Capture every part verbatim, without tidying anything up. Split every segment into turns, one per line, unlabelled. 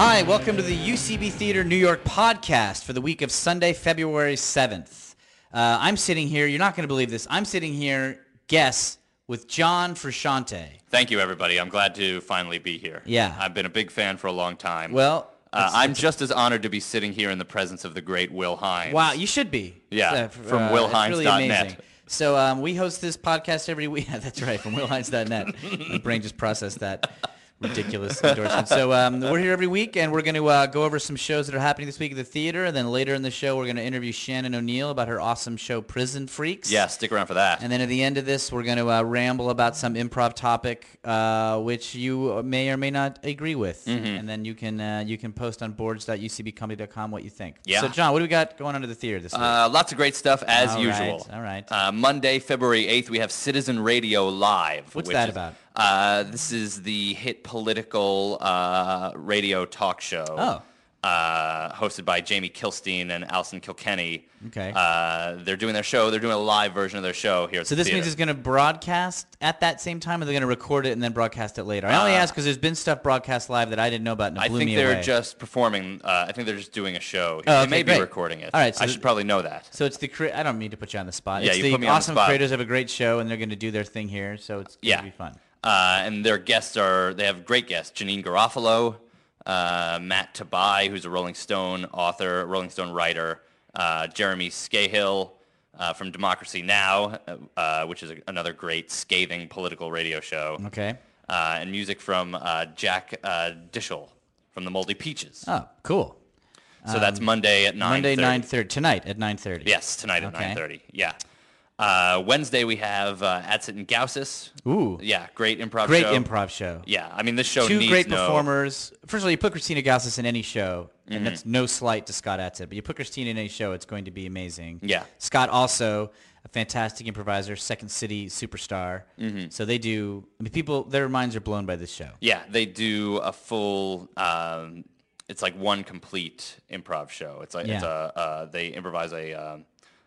Hi, welcome to the U C B Theater New York podcast for the week of Sunday, February seventh. Uh, I'm sitting here, you're not going to believe this, I'm sitting here, guess, with John Frusciante.
Thank you, everybody. I'm glad to finally be here.
Yeah.
I've been a big fan for a long time.
Well,
uh,
it's,
I'm
it's,
just as honored to be sitting here in the presence of the great Will Hines.
Wow, you should be.
Yeah,
uh,
from
uh,
will hines dot net.
Really amazing. So um, we host this podcast every week. Yeah, that's right, from will hines dot net. My brain just processed that. Ridiculous endorsement. So um, we're here every week, and we're going to uh, go over some shows that are happening this week at the theater, and then later in the show, we're going to interview Shannon O'Neill about her awesome show, Prison Freaks.
Yeah, stick around for that.
And then at the end of this, we're going to uh, ramble about some improv topic, uh, which you may or may not agree with.
Mm-hmm.
And then you can uh, you can post on boards dot u c b comedy dot com what you think.
Yeah.
So, John, what do we got going on to the theater this week?
Uh, lots of great stuff, as
All
usual.
right, all right.
Uh, Monday, February eighth, we have Citizen Radio Live.
What's
which
that
is,
about?
Uh, this is the hit political uh, radio talk show.
Oh.
Uh, hosted by Jamie Kilstein and Alison Kilkenny.
Okay.
Uh, they're doing their show. They're doing a live version of their show here at
So
the
this
theater.
means it's going to broadcast at that same time, or they're going to record it and then broadcast it later? I only
Uh,
ask because there's been stuff broadcast live that I didn't know about, and it
I
blew
think
me
they're
away.
just performing. Uh, I think they're just doing a show.
Oh,
they
okay,
may
great.
be recording it.
All right, so
I
th-
should probably know that.
So it's the cre- I don't mean to put you on the spot.
Yeah,
it's
you
the
put me on the
awesome
spot.
creators have a great show, and they're going to do their thing here, so it's going to
Yeah.
be fun.
Uh, and their guests are, they have great guests. Janine Garofalo, uh, Matt Tabai, who's a Rolling Stone author, Rolling Stone writer, uh, Jeremy Scahill uh, from Democracy Now!, uh, which is a, another great scathing political radio show.
Okay.
Uh, and music from uh, Jack uh, Dishel from the Moldy Peaches.
Oh, cool.
So that's Monday at nine thirty.
Monday, nine thirty. Tonight at nine thirty.
Yes, tonight at
Okay.
nine thirty. Yeah. Uh, Wednesday we have uh, Atsit and Gaussis.
Ooh.
Yeah, great improv
Great
show.
improv show.
Yeah, I mean this show
Two
needs
great
no...
performers. First of all, you put Christina Gaussis in any show,
Mm-hmm.
and that's no slight to Scott Adsit, but you put Christina in any show, it's going to be amazing.
Yeah.
Scott also a fantastic improviser, Second City superstar. Mm-hmm. So they do. I mean, people, their minds are blown by this show.
Yeah, they do a full. Um, it's like one complete improv show. It's like it's
Yeah.
a uh, they improvise a. Um,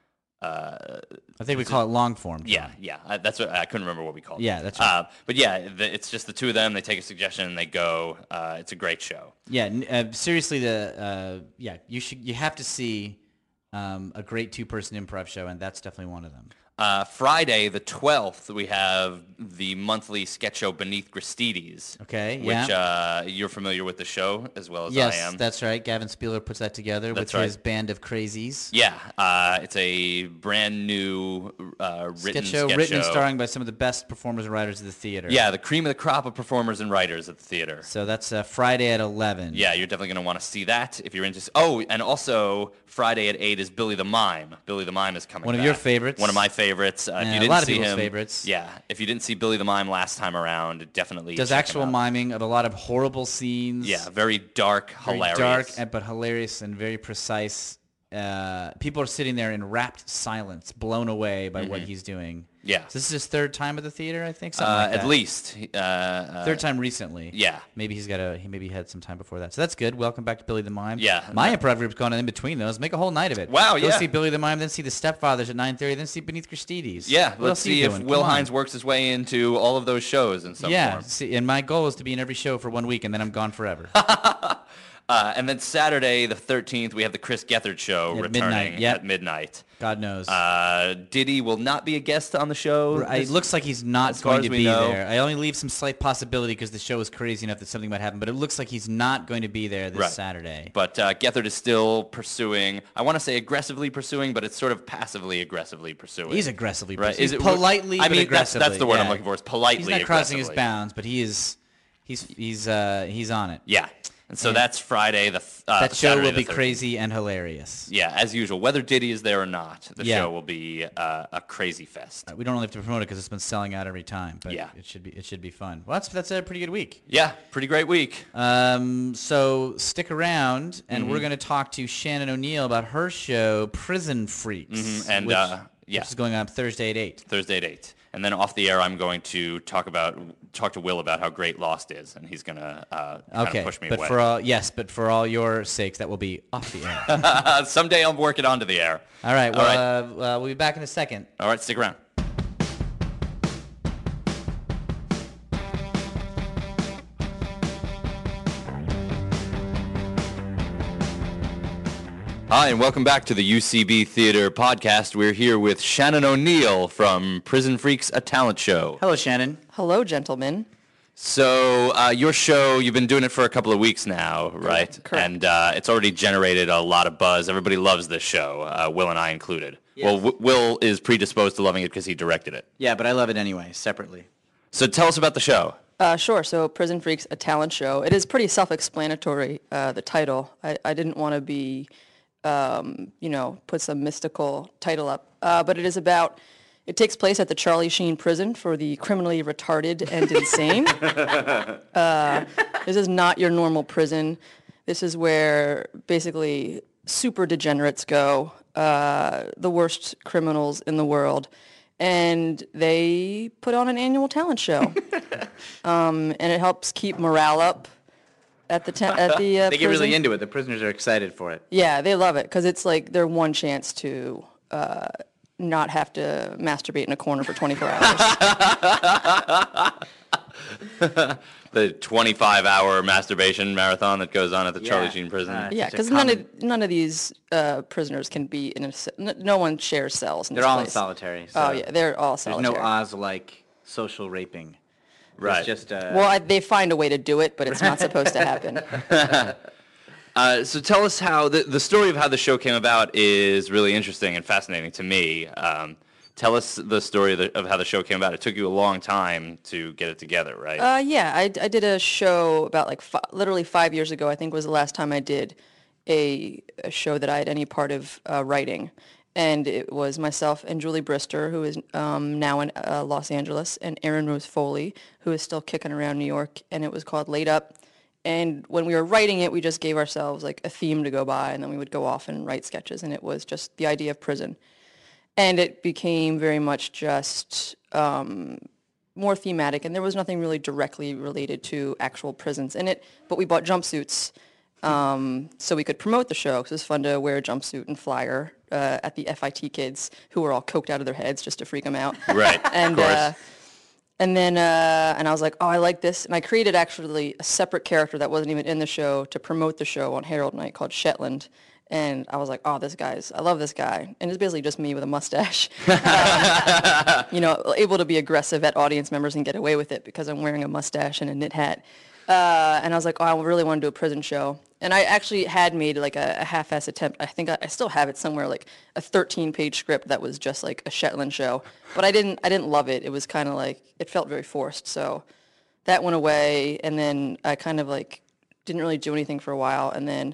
uh,
I think we call it long form. John.
yeah, yeah. I, that's what I couldn't remember what we called.
Yeah,
it.
that's right.
Uh, but yeah, the, it's just the two of them. They take a suggestion and they go. Uh, it's a great show.
Yeah. n- Uh, seriously, the uh, yeah, you should you have to see um, a great two-person improv show, and that's definitely one of them.
Uh, Friday the twelfth, we have the monthly sketch show Beneath Gristides.
Okay,
Which
yeah.
uh, you're familiar with the show as well as
Yes,
I am.
that's right. Gavin Spieler puts that together
That's
with
right.
his band of crazies.
Yeah, uh, it's a brand new uh, written
Sketch show
sketch
written and
show.
starring by some of the best performers and writers of the theater.
Yeah, the cream of the crop of performers and writers at the theater.
So that's uh, Friday at eleven.
Yeah, you're definitely going to want to see that if you're interested. Oh, and also Friday at eight is Billy the Mime. Billy the Mime is coming
One of
back.
your favorites.
One of my favorites. Uh, if
Yeah,
you
a
didn't
lot of
see
people's
him,
favorites.
Yeah, if you didn't see Billy the Mime last time around, definitely
Does
check
actual
him out.
miming of a lot of horrible scenes.
Yeah, very dark,
very
hilarious.
dark, and- but hilarious and very precise. Uh, people are sitting there in rapt silence, blown away by what he's doing.
Yeah.
So this is his third time at the theater, I think. Something
Uh,
like that.
at least. Uh, uh,
Third time recently.
Yeah.
Maybe he's got a. He maybe had some time before that. So that's good. Welcome back to Billy the Mime.
Yeah.
My improv group's going on in between those. Make a whole night of it.
Wow,
Go
yeah.
see Billy the Mime, then see the Stepfathers at nine thirty, then see Beneath Gristides.
Yeah,
What
let's
else are you
see if
doing?
Will
Come on.
Hines works his way into all of those shows in some
Yeah.
form.
See, and my goal is to be in every show for one week, and then I'm gone forever.
Uh, and then Saturday, the thirteenth, we have the Chris Gethard Show
At
returning
midnight, yep.
at midnight.
God knows.
Uh, Diddy will not be a guest on the show.
I-
this-
it looks like he's not
as far
going
as
to
we
be
know.
there. I only leave some slight possibility because the show is crazy enough that something might happen, but it looks like he's not going to be there this
Right.
Saturday.
But uh, Gethard is still pursuing, I want to say aggressively pursuing, but it's sort of passively aggressively pursuing.
He's aggressively
Right.
pursuing.
Is it-
politely,
I
but
mean, that's,
aggressively.
that's the word I'm
yeah.
looking for, is politely
He's not crossing his
aggressively.
bounds, but he is. He's he's uh he's on it.
Yeah. And so
And
that's Friday. The th- uh,
that show
Saturday
will
the
be
thirteenth.
crazy and hilarious.
Yeah, as usual. Whether Diddy is there or not, the
Yeah.
show will be uh, a crazy fest.
We don't really have to promote it because it's been selling out every time. But
Yeah.
it should be it should be fun. Well, that's that's a pretty good week.
Yeah, pretty great week.
Um, so stick around, and
Mm-hmm.
we're going to talk to Shannon O'Neill about her show, Prison Freaks,
Mhm, and,
which,
uh, yeah.
which is going on Thursday at eight.
Thursday at eight. And then off the air, I'm going to talk about talk to Will about how great Lost is, and he's going to uh, kind
Okay,
of push me
but
away.
for all yes, but for all your sakes, that will be off the air.
Someday I'll work it onto the air.
All right.
All
Well,
right.
Uh, uh, we'll be back in a second.
All right, stick around. Hi, and welcome back to the U C B Theater Podcast. We're here with Shannon O'Neill from Prison Freaks, a talent show.
Hello, Shannon.
Hello, gentlemen.
So uh, your show, you've been doing it for a couple of weeks now, right?
Correct.
And uh, it's already generated a lot of buzz. Everybody loves this show, uh, Will and I included.
Yes.
Well, w- Will is predisposed to loving it because he directed it.
Yeah, but I love it anyway, separately.
So tell us about the show.
Uh, sure. So Prison Freaks, a talent show. It is pretty self-explanatory, uh, the title. I, I didn't want to be, um, you know, put some mystical title up. Uh, but it is about, it takes place at the Charlie Sheen prison for the criminally retarded and insane. uh, this is not your normal prison. This is where basically super degenerates go, uh, the worst criminals in the world. And they put on an annual talent show, um, and it helps keep morale up at the ta- at the uh,
They get really
prison.
into it. The prisoners are excited for it.
Yeah, they love it because it's like their one chance to uh, not have to masturbate in a corner for twenty-four hours.
The twenty-five hour masturbation marathon that goes on at the
Yeah.
Charlie Sheen prison.
Uh,
Yeah,
It's a
because none
common-
of none of these uh, prisoners can be in a. ce- n- No one shares cells. In
They're
this
all in
place.
solitary.
Oh
so
yeah, they're all
There's
solitary.
no Oz-like social raping.
Right.
It's just uh,
Well, I, they find a way to do it, but it's not supposed to happen.
Uh, so tell us how, the, the story of how the show came about is really interesting and fascinating to me. Um, tell us the story of, the, of how the show came about. It took you a long time to get it together, right?
Uh, yeah, I, I did a show about like fi- literally five years ago. I think was the last time I did a, a show that I had any part of uh, writing, and it was myself and Julie Brister, who is um, now in uh, Los Angeles, and Erin Rose Foley, who is still kicking around New York, and it was called Laid Up. And when we were writing it, we just gave ourselves like a theme to go by, and then we would go off and write sketches, and it was just the idea of prison. And it became very much just um, more thematic, and there was nothing really directly related to actual prisons in it. But we bought jumpsuits um, so we could promote the show, because it was fun to wear a jumpsuit and flyer uh, at the F I T kids, who were all coked out of their heads just to freak them out.
Right,
And
of course.
uh, and then uh, and I was like, oh, I like this, and I created actually a separate character that wasn't even in the show to promote the show on Herald Night called Shetland. And I was like, oh, this guy's, I love this guy. And it's basically just me with a mustache. um, you know, able to be aggressive at audience members and get away with it because I'm wearing a mustache and a knit hat. Uh, and I was like, oh, I really want to do a prison show. And I actually had made like a, a half-ass attempt. I think I, I still have it somewhere, like a thirteen-page script that was just like a Shetland show. But I didn't, I didn't love it. It was kind of like, it felt very forced. So that went away. And then I kind of like didn't really do anything for a while. And then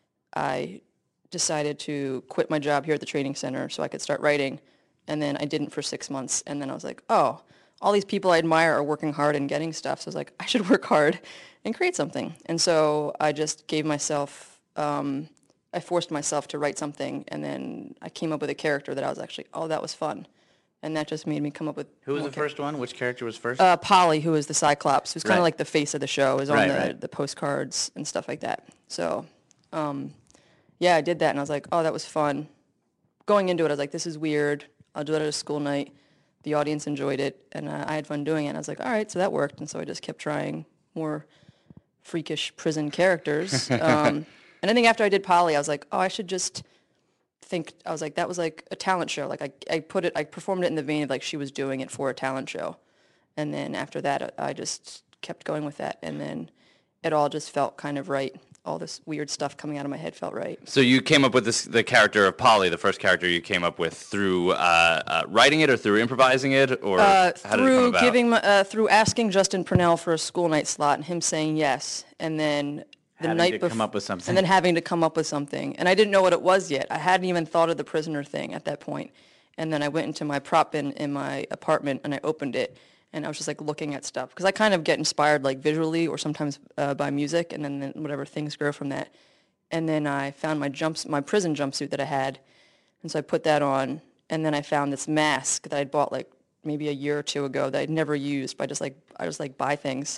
I decided to quit my job here at the training center so I could start writing. And then I didn't for six months. And then I was like, oh, all these people I admire are working hard and getting stuff. So I was like, I should work hard and create something. And so I just gave myself, um, I forced myself to write something. And then I came up with a character that I was actually, oh, that was fun. And that just made me come up with
who was
more
the
char-
first one? Which character was first?
Uh, Polly, who is the Cyclops, who's kind
Right.
of like the face of the show, is on
Right,
the,
right.
the postcards and stuff like that. So, um, yeah, I did that, and I was like, oh, that was fun. Going into it, I was like, this is weird. I'll do it at a school night. The audience enjoyed it, and uh, I had fun doing it. And I was like, all right, so that worked. And so I just kept trying more freakish prison characters. Um, and I think after I did Polly, I was like, oh, I should just think, I was like, that was like a talent show. Like I, I put it, I performed it in the vein of like she was doing it for a talent show. And then after that, I just kept going with that. And then it all just felt kind of right. All this weird stuff coming out of my head felt right.
So you came up with this, the character of Polly, the first character you came up with through uh, uh, writing it or through improvising it, or
Uh,
how did it come
through
about?
giving, my- uh, through asking Justin Purnell for a school night slot and him saying yes, and then the
Having
night
to
before,
come up with something.
and then having to come up with something, and I didn't know what it was yet. I hadn't even thought of the prisoner thing at that point, and then I went into my prop bin in my apartment and I opened it, and I was just like looking at stuff because I kind of get inspired like visually or sometimes uh, by music, and then, then whatever things grow from that. And then I found my jumps, my prison jumpsuit that I had, and so I put that on. And then I found this mask that I'd bought like maybe a year or two ago that I'd never used. But I just like I just like buy things.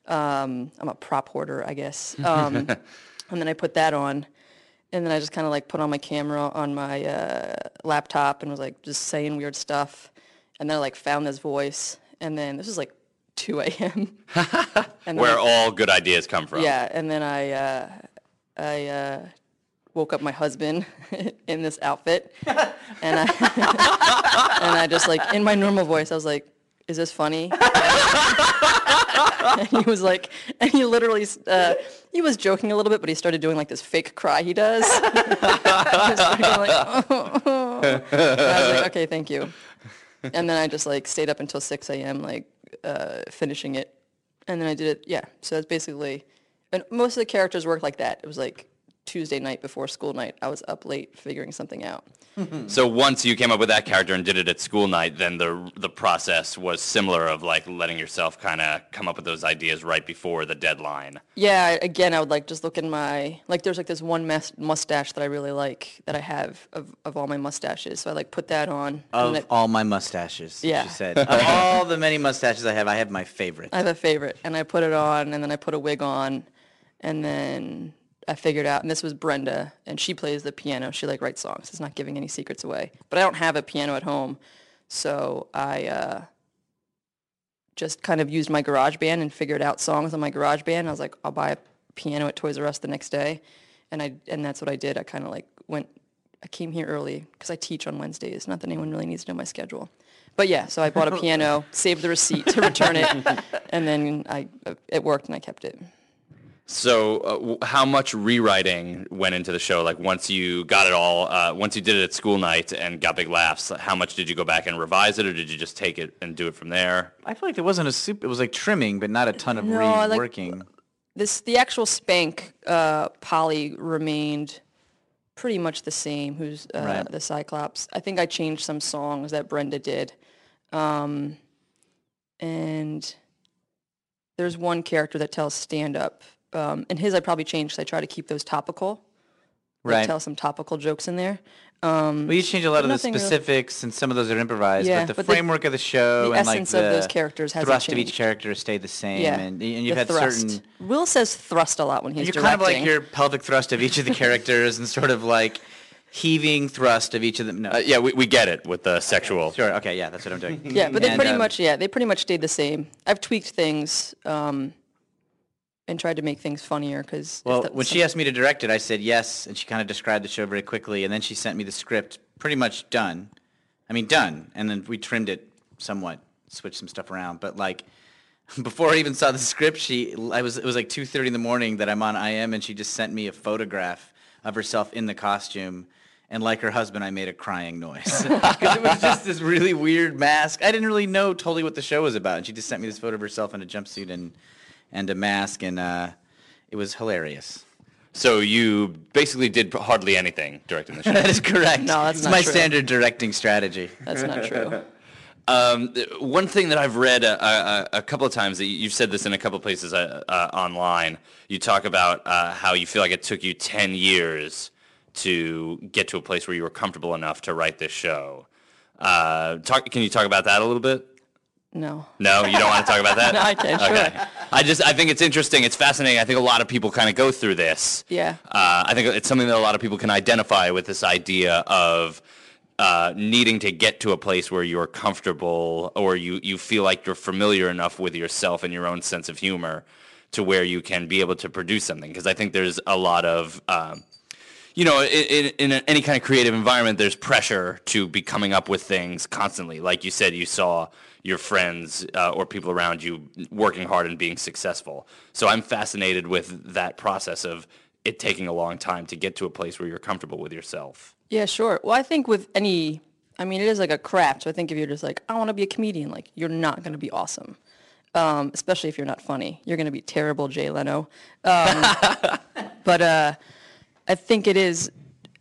Um, I'm a prop hoarder, I guess. Um, and then I put that on, and then I just kind of like put on my camera on my uh, laptop and was like just saying weird stuff. And then I like found this voice, and then this was like two a.m. and then
Where
I-
all good ideas come from.
yeah, and then I uh, I uh, woke up my husband in this outfit, and I and I just like in my normal voice, I was like, "Is this funny?" And he was like, and he literally, uh, he was joking a little bit, but he started doing like this fake cry he does. I started going like, oh, oh. And I was like, okay, thank you. And then I just like stayed up until six a.m. like uh, finishing it, and then I did it. Yeah, so that's basically, and most of the characters work like that. It was like Tuesday night before school night. I was up late figuring something out.
So once you came up with that character and did it at school night, then the the process was similar of like letting yourself kind of come up with those ideas right before the deadline.
Yeah, again, I would like just look in my, like there's like this one mus- mustache that I really like that I have of, of all my mustaches. So I like put that on.
Of
and it,
all my mustaches,
Yeah.
she said. Of all the many mustaches I have, I have my favorite.
I have a favorite. And I put it on, and then I put a wig on, and then I figured out, and this was Brenda, and she plays the piano. She like writes songs. It's not giving any secrets away. But I don't have a piano at home, so I uh, just kind of used my GarageBand and figured out songs on my GarageBand. I was like, I'll buy a piano at Toys R Us the next day, and I and that's what I did. I kind of like went. I came here early because I teach on Wednesdays. Not that anyone really needs to know my schedule. But yeah, so I bought a piano, saved the receipt to return it, and then I it worked and I kept it.
So uh, w- how much rewriting went into the show? Like once you got it all, uh, once you did it at school night and got big laughs, how much did you go back and revise it, or did you just take it and do it from there?
I feel like there wasn't a soup. It was like trimming, but not a ton of
No, I like-
reworking.
This the actual Spank uh, Polly remained pretty much the same. Who's uh,
Right.
the Cyclops? I think I changed some songs that Brenda did, um, and there's one character that tells stand up, um, and his I probably changed because I try to keep those topical. Like
Right.
tell some topical jokes in there.
Well, you change a lot of the
Nothing really-
specifics, and some of those are improvised.
Yeah,
but the
but the-
framework of the show
the
and like
essence
the
of those characters hasn't
thrust of each
changed.
character stayed the same.
Yeah,
And, and you've
the
had
thrust.
certain.
Will says thrust a lot when he's
You're
directing.
kind of like your pelvic thrust of each of the characters, and sort of like heaving thrust of each of them. No,
Uh, yeah, we, we get it with the sexual.
sure. Okay, yeah, that's what I'm doing.
Yeah, but they
And,
pretty
um,
much, yeah, they pretty much stayed the same. I've tweaked things um, and tried to make things funnier because.
Well, when she asked me to direct it, I said yes, and she kind of described the show very quickly, and then she sent me the script pretty much done. I mean, done, and then we trimmed it somewhat, switched some stuff around, but like before I even saw the script, she I was it was like two thirty in the morning that I'm on I M, and she just sent me a photograph of herself in the costume. And like her husband, I made a crying noise. Because it was just this really weird mask. I didn't really know totally what the show was about. And she just sent me this photo of herself in a jumpsuit and, and a mask. And uh, it was hilarious.
So you basically did hardly anything directing the show.
That is correct.
No, that's
it's
not
my
true.
standard directing strategy.
That's not true.
Um, th- one thing that I've read a, a, a couple of times, that you- you've said this in a couple of places uh, uh, online, you talk about uh, how you feel like it took you ten years to get to a place where you were comfortable enough to write this show. Uh, talk, can you talk about that a little bit?
No.
No, you don't want to talk about that?
No, I can, sure.
Okay. I just, I think it's interesting. It's fascinating. I think a lot of people kind of go through this.
Yeah.
Uh, I think it's something that a lot of people can identify with, this idea of uh, needing to get to a place where you're comfortable, or you, you feel like you're familiar enough with yourself and your own sense of humor to where you can be able to produce something. Because I think there's a lot of... Um, you know, in, in, in any kind of creative environment, there's pressure to be coming up with things constantly. Like you said, you saw your friends uh, or people around you working hard and being successful. So I'm fascinated with that process of it taking a long time to get to a place where you're comfortable with yourself.
Yeah, sure. Well, I think with any, I mean, it is like a craft. So I think if you're just like, I want to be a comedian, like, you're not going to be awesome. Um, especially if you're not funny. You're going to be terrible Jay Leno. Um, but, uh... I think it is.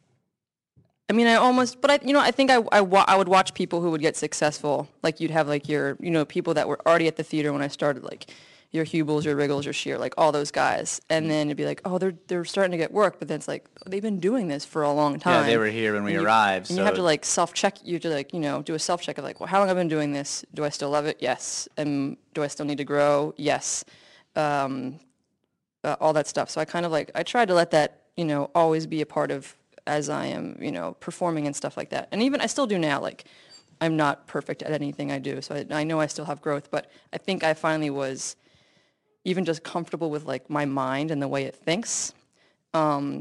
I mean, I almost, but I, you know, I think I, I, wa- I would watch people who would get successful. Like you'd have like your, you know, people that were already at the theater when I started, like your Hubels, your Riggles, your Shear, like all those guys. And then it'd be like, oh, they're they're starting to get work, but then it's like they've been doing this for a long time.
Yeah, they were here when we
And you-
arrived.
And
so
you have to like self-check. You have to like, you know, do a self-check of like, well, how long have I been doing this? Do I still love it? Yes. And do I still need to grow? Yes. Um, uh, all that stuff. So I kind of like, I tried to let that, you know, always be a part of as I am, you know, performing and stuff like that. And even I still do now, like I'm not perfect at anything I do. So I, I know I still have growth, but I think I finally was even just comfortable with like my mind and the way it thinks. Um,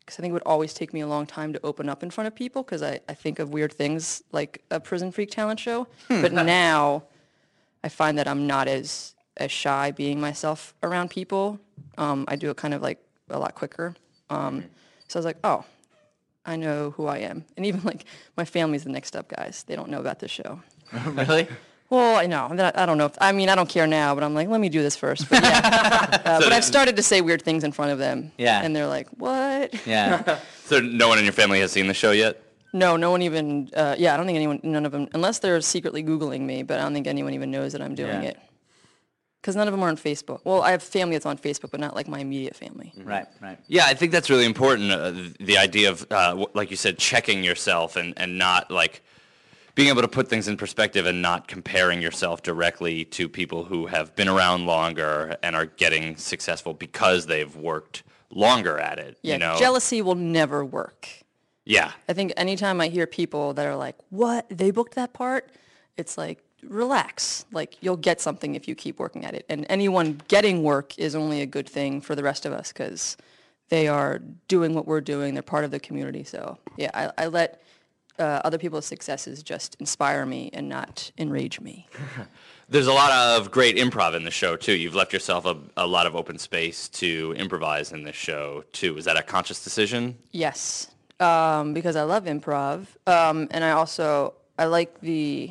because I think it would always take me a long time to open up in front of people because I, I think of weird things like a Prison Freak talent show. But now I find that I'm not as, as shy being myself around people. Um, I do it kind of like a lot quicker. Um, so I was like, oh, I know who I am. And even like my family's the Next Up guys. They don't know about this show.
Really?
Well, I know. I don't know. If, I mean, I don't care now, but I'm like, let me do this first. But, yeah. uh, but I've started to say weird things in front of them.
Yeah.
And they're like, what?
Yeah.
So no one in your family has seen the show yet?
No, no one even, uh, yeah, I don't think anyone, none of them, unless they're secretly Googling me, but I don't think anyone even knows that I'm doing
Yeah.
it. Because none of them are on Facebook. Well, I have family that's on Facebook, but not like my immediate family.
Right, right.
Yeah, I think that's really important. Uh, the idea of, uh, w- like you said, checking yourself and, and not like being able to put things in perspective and not comparing yourself directly to people who have been around longer and are getting successful because they've worked longer at it.
Yeah,
you know?
jealousy will never work.
Yeah.
I think anytime I hear people that are like, what, they booked that part? It's like, relax. Like, you'll get something if you keep working at it. And anyone getting work is only a good thing for the rest of us because they are doing what we're doing. They're part of the community. So, yeah, I, I let uh, other people's successes just inspire me and not enrage me.
There's a lot of great improv in the show, too. You've left yourself a, a lot of open space to improvise in this show, too. Is that a conscious decision?
Yes, um, because I love improv. Um, and I also, I like the...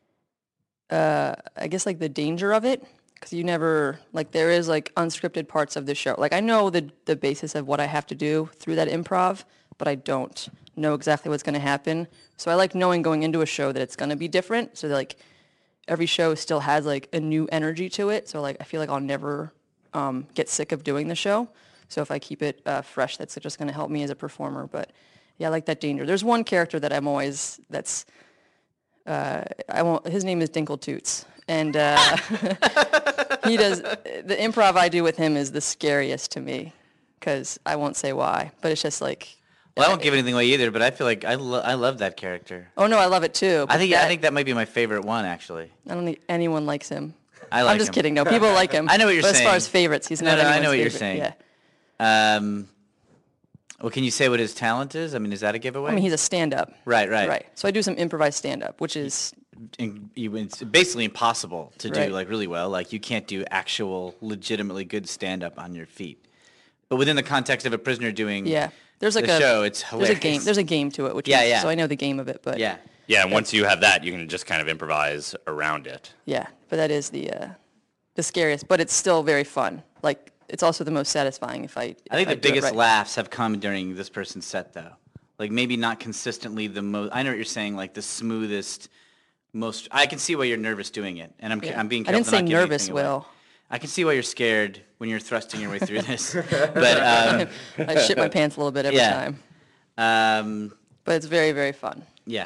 Uh, I guess like the danger of it, because you never, like there is like unscripted parts of the show. Like I know the the basis of what I have to do through that improv, but I don't know exactly what's going to happen. So I like knowing going into a show that it's going to be different. So that, like every show still has like a new energy to it. So like I feel like I'll never um, get sick of doing the show. So if I keep it uh, fresh, that's just going to help me as a performer. But yeah, I like that danger. There's one character that I'm always that's. Uh, I won't. His name is Dinkle Toots, and uh, he does the improv I do with him is the scariest to me, because I won't say why, but it's just like.
Well, I won't give anything away either, but I feel like I, lo- I love that character.
Oh no, I love it too.
I
but
think
that,
I think that might be my favorite one, actually.
I don't think anyone likes him.
I like
I'm just
him.
kidding. No, people like him.
I know what you're
but
saying.
As far as favorites, he's
No,
not.
no, I
anyone's
know what you're
favorite.
saying.
Yeah.
Um, well, can you say what his talent is? I mean, is that a giveaway?
I mean, he's a stand-up.
Right, right.
Right. So I do some improvised stand-up, which is
in, you, it's basically impossible to do
Right.
like really well. Like you can't do actual, legitimately good stand-up on your feet. But within the context of a prisoner doing
yeah. There's like
the
a
show, it's
There's
hilarious.
a game. There's a game to it, which
Yeah,
is,
yeah.
So I know the game of it, but
Yeah.
Yeah, and once you have that, you can just kind of improvise around it.
Yeah, but that is the uh, the scariest, but it's still very fun. Like it's also the most satisfying if I. If
I think the
do it
biggest
right.
laughs have come during this person's set, though. Like maybe not consistently the most. I know what you're saying. Like the smoothest, most. I can see why you're nervous doing it, and I'm
Yeah.
I'm being
I
careful
didn't
to
say
not give
nervous,
anything away.
Will.
I can see why you're scared when you're thrusting your way through this. But um,
I shit my pants a little bit every
Yeah.
time,
um,
but it's very very fun.
yeah.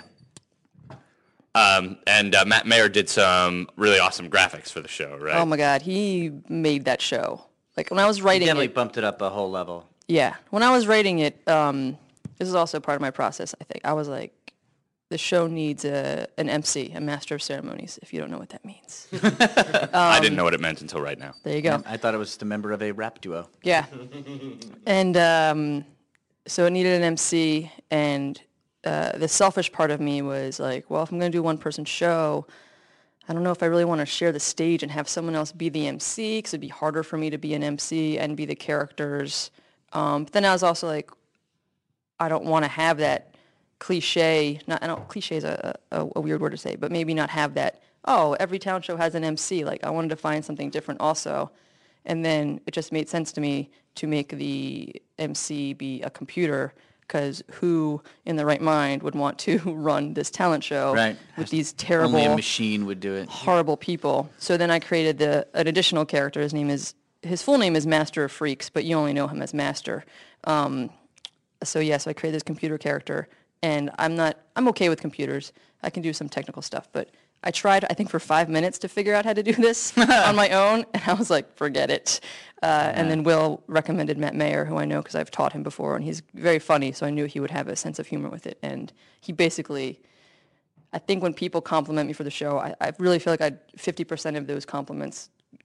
Um, and uh, Matt Mayer did some really awesome graphics for the show, right?
Oh my God, he made that show. Like when I was
You
writing
definitely
it,
bumped it up a whole level.
yeah, when I was writing it, um, this is also part of my process. I think I was like, the show needs a an M C, a master of ceremonies. If you don't know what that means,
I
um,
didn't know what it meant until right now.
there you go.
I thought it was just a member of a rap duo.
Yeah. And um, so it needed an M C, and uh, the selfish part of me was like, well, if I'm going to do a one-person show, I don't know if I really want to share the stage and have someone else be the M C, because it'd be harder for me to be an M C and be the characters. Um, but then I was also like, I don't want to have that cliche, not, I don't, cliche is a, a, a weird word to say, but maybe not have that, oh, every talent show has an M C. Like, I wanted to find something different also. And then it just made sense to me to make the M C be a computer, because who in the right mind would want to run this talent show
Right.
with these terrible,
Only a machine would do it.
horrible people? So then I created the an additional character. His name is, his full name is Master of Freaks, but you only know him as Master. Um, so yeah, so I created this computer character, and I'm not, I'm okay with computers. I can do some technical stuff, but I tried, I think, for five minutes to figure out how to do this on my own, and I was like, forget it. Uh, and then Will recommended Matt Mayer, who I know because I've taught him before, and he's very funny, so I knew he would have a sense of humor with it. And he basically, I think when people compliment me for the show, I, I really feel like I fifty percent of those compliments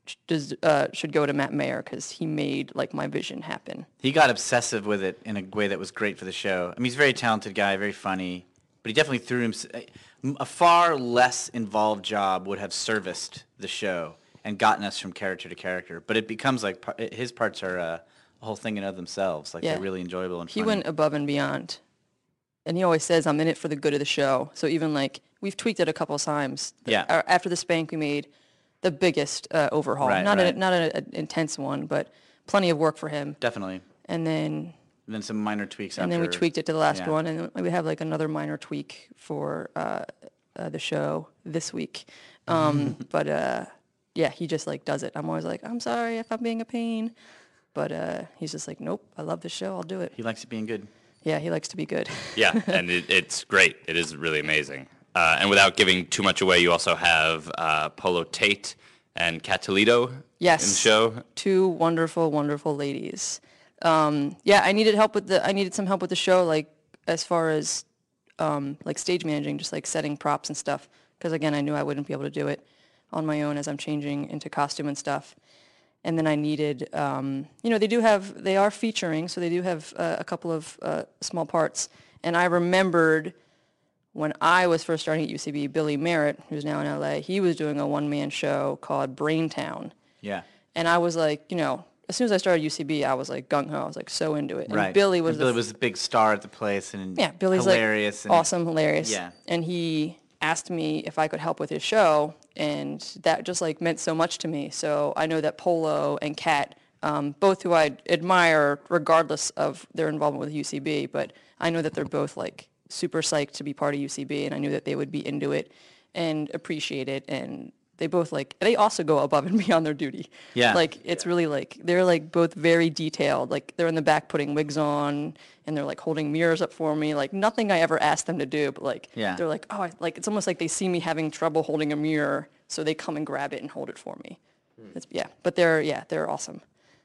does, uh, should go to Matt Mayer because he made like my vision happen.
He got obsessive with it in a way that was great for the show. I mean, he's a very talented guy, very funny, but he definitely threw him. A far less involved job would have serviced the show and gotten us from character to character. But it becomes like par- his parts are uh, a whole thing in of themselves. Like
Yeah.
they're really enjoyable and
He
funny.
went above and beyond. And he always says, I'm in it for the good of the show. So even like, we've tweaked it a couple of times. The-
Yeah.
uh, After the Spank, we made the biggest uh, overhaul.
Right,
not
right.
A, not an intense one, but plenty of work for him.
Definitely.
And then
And then some minor tweaks
and
after.
then we tweaked it to the last
yeah.
one, and then we have like another minor tweak for uh, uh, the show this week. Um, but uh, yeah, he just like does it. I'm always like, I'm sorry if I'm being a pain, but uh, he's just like, nope, I love the show, I'll do it.
He likes it being good.
Yeah, he likes to be good.
Yeah, and it, it's great. It is really amazing. Uh, and without giving too much away, you also have uh, Polo Tate and Kat Toledo
Yes.
in the show.
Two wonderful, wonderful ladies. Um, yeah, I needed help with the. I needed some help with the show, like as far as um, like stage managing, just like setting props and stuff. Because again, I knew I wouldn't be able to do it on my own as I'm changing into costume and stuff. And then I needed, um, you know, they do have, they are featuring, so they do have uh, a couple of uh, small parts. And I remembered when I was first starting at U C B, Billy Merritt, who's now in L A, he was doing a one-man show called Braintown.
Yeah.
And I was like, you know, as soon as I started U C B, I was like gung-ho. I was like so into it. And
Right.
Billy was
and
the
Billy
f-
was a big star at the place and
yeah, Billy's
hilarious.
like
and,
awesome, hilarious.
Yeah.
And he asked me if I could help with his show, and that just like meant so much to me. So I know that Polo and Kat, um, both who I admire regardless of their involvement with U C B, but I know that they're both like super psyched to be part of U C B, and I knew that they would be into it and appreciate it. And they both like, they also go above and beyond their duty.
Yeah.
Like it's really like, they're like both very detailed. Like they're in the back putting wigs on, and they're like holding mirrors up for me. Like nothing I ever asked them to do, but like
Yeah.
they're like, oh, I, like it's almost like they see me having trouble holding a mirror, so they come and grab it and hold it for me. It's, yeah, but they're yeah, they're awesome.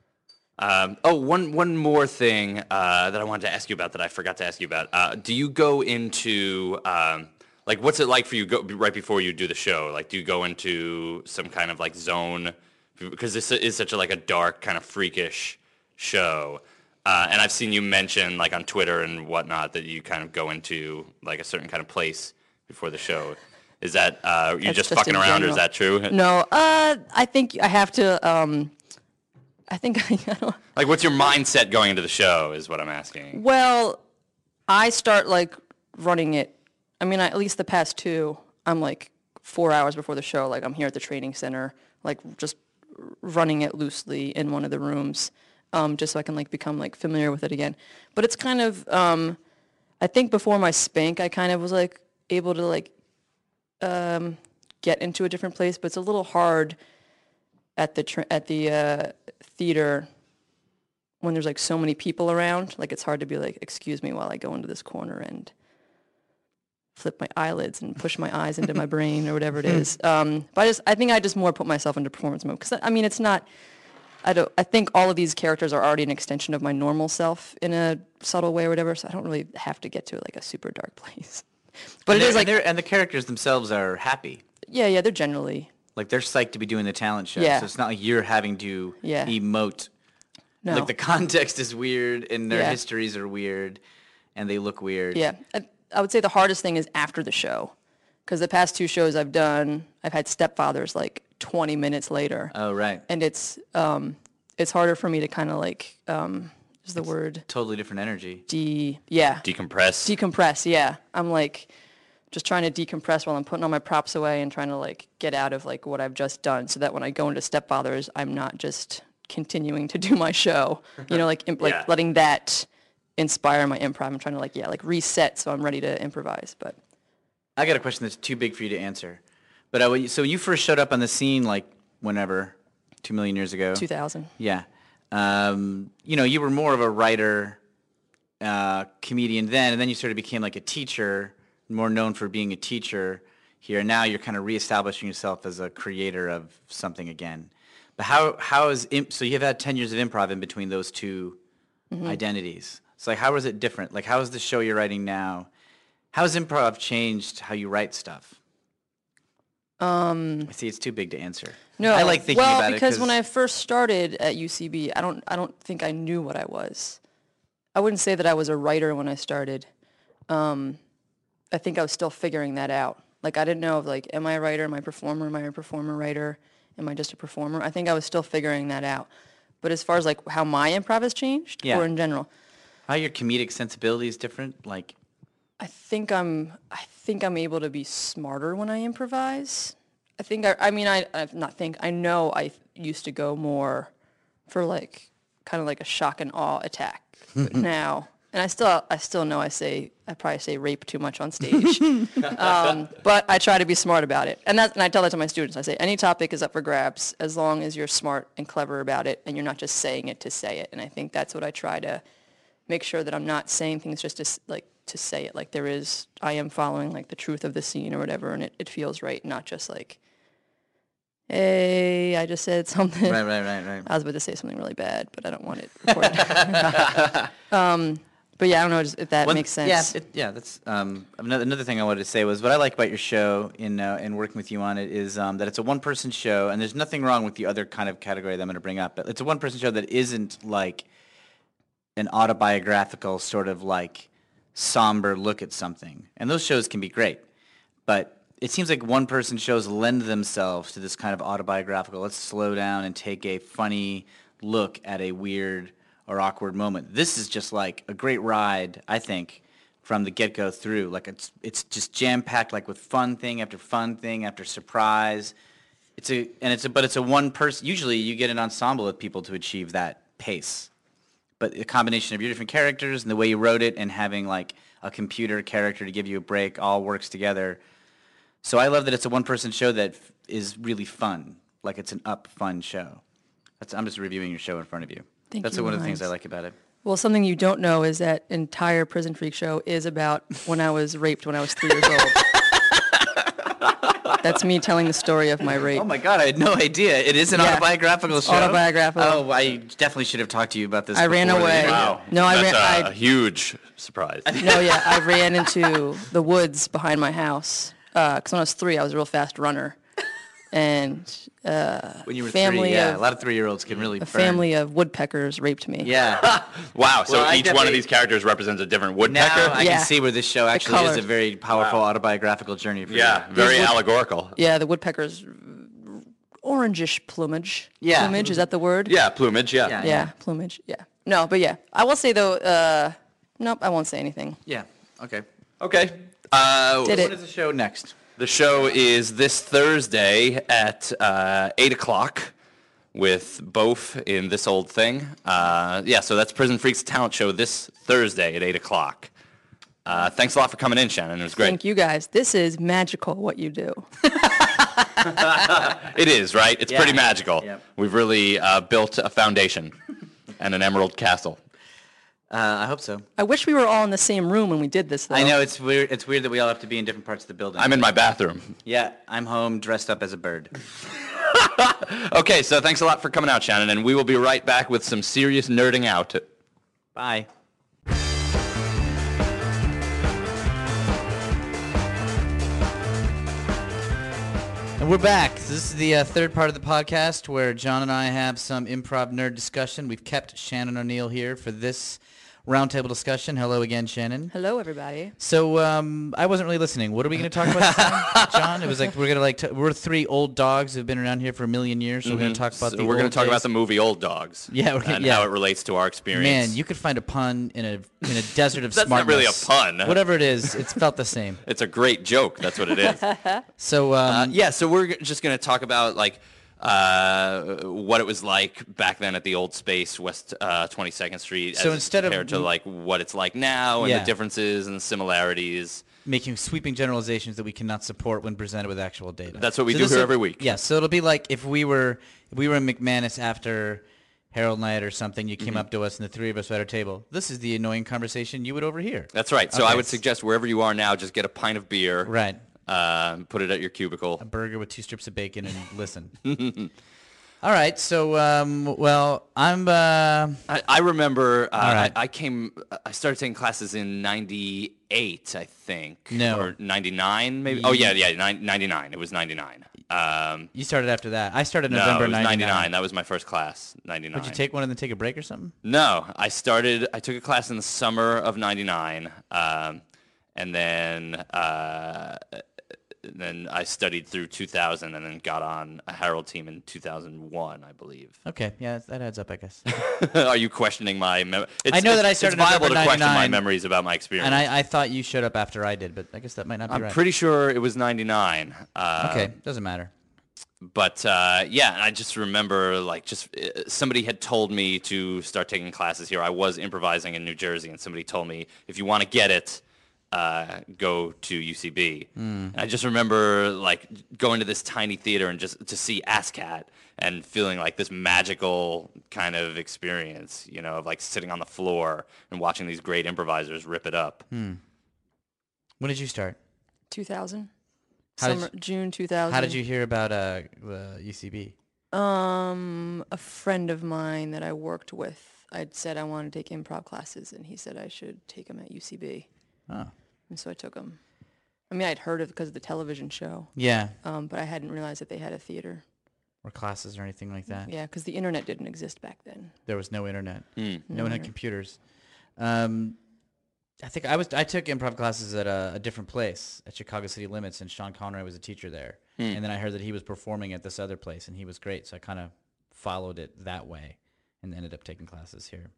Um, oh, one one more thing uh, that I wanted to ask you about that I forgot to ask you about. Uh, do you go into um, like what's it like for you go, right before you do the show? Like, do you go into some kind of like zone because this is such a like a dark kind of freakish show? Uh, and I've seen you mention like on Twitter and whatnot that you kind of go into like a certain kind of place before the show. Is that uh, you
That's
just,
just
fucking
in
around, or is
general.
that true?
No, uh, I think I have to. Um, I think I don't.
Like, what's your mindset going into the show? Is what I'm asking.
Well, I start like running it. I mean, I, at least the past two, I'm like four hours before the show. Like I'm here at the training center, like just running it loosely in one of the rooms, um, just so I can like become like familiar with it again. But it's kind of, um, I think before my spank, I kind of was like able to like um, get into a different place, but it's a little hard at the tra- at the uh, theater when there's like so many people around. Like it's hard to be like, excuse me while I go into this corner and flip my eyelids and push my eyes into my brain or whatever it is. Um, but I just, I think I just more put myself into performance mode because I mean it's not. I don't. I think all of these characters are already an extension of my normal self in a subtle way or whatever. So I don't really have to get to like a super dark place. But
and
it is
they're-
like,
and, they're- and the characters themselves are happy.
yeah, yeah, they're generally
Like they're psyched to be doing the talent show.
Yeah.
So it's not like you're having to
Yeah.
emote.
no.
Like the context is weird and their
Yeah.
histories are weird and they look weird.
Yeah, I, I would say the hardest thing is after the show, because the past two shows I've done, I've had stepfathers like twenty minutes later,
Oh, right.
and it's um, it's harder for me to kind of like um, is the word
Totally different energy.
de yeah
Decompress.
decompress. Yeah, I'm like just trying to decompress while I'm putting all my props away and trying to like get out of like what I've just done, so that when I go into stepfathers, I'm not just continuing to do my show. You know, like imp- like
Yeah.
letting that inspire my improv. I'm trying to like yeah like reset so I'm ready to improvise. But
I got a question that's too big for you to answer. But I, so you first showed up on the scene like whenever, two million years ago.
two thousand.
Yeah. Um, you know, you were more of a writer, uh, comedian then, and then you sort of became like a teacher, more known for being a teacher here. Now you're kind of reestablishing yourself as a creator of something again. But how how is imp- so you've had ten years of improv in between those two identities. So like, how is it different? Like, how is the show you're writing now? How has improv changed how you write stuff? I see. It's too big to answer.
No,
I like thinking
well,
about it
because when I first started at U C B, I don't, I don't think I knew what I was. I wouldn't say that I was a writer when I started. Um, I think I was still figuring that out. Like I didn't know if like, am I a writer? Am I a performer? Am I a performer writer? Am I just a performer? I think I was still figuring that out. But as far as like how my improv has changed,
Yeah.
or in general,
how your comedic sensibility is different. Like,
I think I'm, I think I'm able to be smarter when I improvise. I think I, I mean, I, I not think, I know I used to go more for like, kind of like a shock and awe attack. But now, and I still, I still know I say, I probably say rape too much on stage. um, but I try to be smart about it. And that, and I tell that to my students. I say, any topic is up for grabs as long as you're smart and clever about it and you're not just saying it to say it. And I think that's what I try to make sure that I'm not saying things just to, s- like, to say it. Like there is, I am following like the truth of the scene or whatever, and it, it feels right, not just like, hey, I just said something.
right, right, right, right.
I was about to say something really bad, but I don't want it recorded. um, but yeah, I don't know if that
One-
makes sense.
Yeah, it, yeah. That's um, another another thing I wanted to say was what I like about your show in uh, in working with you on it is um, that it's a one person show, and there's nothing wrong with the other kind of category that I'm going to bring up. But it's a one person show that isn't like an autobiographical sort of like somber look at something, and those shows can be great, but it seems like one person shows lend themselves to this kind of autobiographical, let's slow down and take a funny look at a weird or awkward moment. This is just like a great ride, I think, from the get-go through. Like it's it's just jam-packed like with fun thing after fun thing after surprise. It's a and it's a but it's a one person. Usually you get an ensemble of people to achieve that pace. But the combination of your different characters and the way you wrote it and having like a computer character to give you a break all works together. So I love that it's a one-person show that f- is really fun, like it's an up, fun show. That's, I'm just reviewing your show in front of you.
Thank
That's
you,
one of the things I
Heinz.
like about it.
Well, something you don't know is that entire Prison Freak show is about when I was raped when I was three years old. That's me telling the story of my rape.
Oh my God, I had no idea. It is an
Yeah.
autobiographical show?
Autobiographical.
Oh, I definitely should have talked to you about this
I ran
before the
away.
interview.
Wow.
No, I
That's
ran-
a
I-
huge surprise.
No, yeah, I ran into the woods behind my house. Because when I was three, I was a real fast runner. And
When you were
family
three, yeah.
of-
a lot of three-year-olds can really
a
burn.
family of woodpeckers raped me.
Yeah.
Wow. So
Well, I
each one
definitely-
of these characters represents a different
Now
woodpecker.
I
Yeah.
can see where this show actually is
colors.
a very powerful autobiographical journey for
yeah,
you.
very
wood-
allegorical.
Yeah, the woodpeckers, orangish plumage.
Yeah.
Plumage, is that the word?
Yeah, plumage. Yeah.
Yeah.
Yeah, plumage, yeah. No, but yeah. I will say, though, uh, nope, I won't say anything.
Yeah. Okay.
Okay. Uh,
Did
What
it.
is the show next?
The show is this Thursday at uh, eight o'clock with Both in This Old Thing. Uh, yeah, so that's Prison Freaks Talent Show this Thursday at eight o'clock. Uh, thanks a lot for coming in, Shannon. It was great.
Thank you, guys. This is magical, what you do.
It is, right? It's
Yeah.
pretty magical.
Yep.
We've really uh, built a foundation and an emerald castle.
Uh, I hope so.
I wish we were all in the same room when we did this, though.
I know it's weird. It's weird that we all have to be in different parts of the building.
I'm in my bathroom.
Yeah, I'm home dressed up as a bird.
Okay, so thanks a lot for coming out, Shannon, and we will be right back with some serious nerding out.
Bye. And we're back. This is the uh, third part of the podcast where John and I have some improv nerd discussion. We've kept Shannon O'Neill here for this roundtable discussion. Hello again, Shannon.
Hello, everybody.
So um, I wasn't really listening. What are we going to talk about, this time, John? It was like we're going to like t- we're three old dogs who've been around here for a million years. So we're going to talk about
So
the
we're
going
going to talk about the movie Old Dogs.
Yeah, we're gonna-
and
yeah.
how it relates to our experience.
Man, you could find a pun in a in a desert of
That's not really a
smartness.
pun.
Whatever it is, it's felt the same.
It's a great joke. That's what it is.
So um,
Uh, yeah, so we're g- just going to talk about like uh, what it was like back then at the old space, West uh, twenty-second Street,
So
as
instead of-
compared to like what it's like now and
Yeah.
the differences and similarities.
making sweeping generalizations that we cannot support when presented with actual data.
That's what we
So
do
this
here
will-
every week.
Yeah, so it'll be like if we were if we were in McManus after Harold Night or something, you came
Mm-hmm.
up to us and the three of us were at our table. This is the annoying conversation you would overhear.
That's right. So
Okay.
I would suggest wherever you are now, just get a pint of beer.
Right.
Uh, put it at your cubicle.
A burger with two strips of bacon and listen. All right, so um, well, I'm uh,
I, I remember uh,
All right.
I, I came, I started taking classes in ninety-eight. ninety-eight, I think.
No.
Or ninety-nine, maybe? Oh, yeah, yeah, nine, ninety-nine. It was ninety-nine. Um,
You started after that. I started
no,
November
it was
ninety-nine.
ninety-nine. That was my first class, ninety-nine.
Would you take one and then take a break or something?
No, I started, I took a class in the summer of ninety-nine, um, and then uh, then I studied through two thousand and then got on a Herald team in two thousand one, I believe.
Okay, yeah, that adds up, I guess.
Are you questioning my memory?
I know that I started
It's viable to
November
question my
ninety-nine,
memories about my experience.
And I, I thought you showed up after I did, but I guess that might not be
I'm
right.
pretty sure it was ninety-nine. Uh,
Okay, doesn't matter.
But uh, yeah, and I just remember like just uh, somebody had told me to start taking classes here. I was improvising in New Jersey, and somebody told me if you want to get it, uh, go to U C B. Mm. And I just remember like going to this tiny theater and just to see ASCAT and feeling like this magical kind of experience, you know, of like sitting on the floor and watching these great improvisers rip it up.
Mm. When did you start?
two thousand.
How did
Summer,
you-
June two thousand.
How did you hear about uh, the U C B?
Um, a friend of mine that I worked with, I'd said I wanted to take improv classes, and he said I should take them at U C B.
Oh.
And so I took them. I mean, I'd heard of it because of the television show,
Yeah,
um, but I hadn't realized that they had a theater.
or classes or anything like that.
Yeah, because the internet didn't exist back then.
There was no internet.
Mm.
No one had computers. Um, I think I was. I took improv classes at a, a different place at Chicago City Limits, and Sean Conroy was a teacher there.
Mm.
And then I heard that he was performing at this other place, and he was great. So I kind of followed it that way, and ended up taking classes here.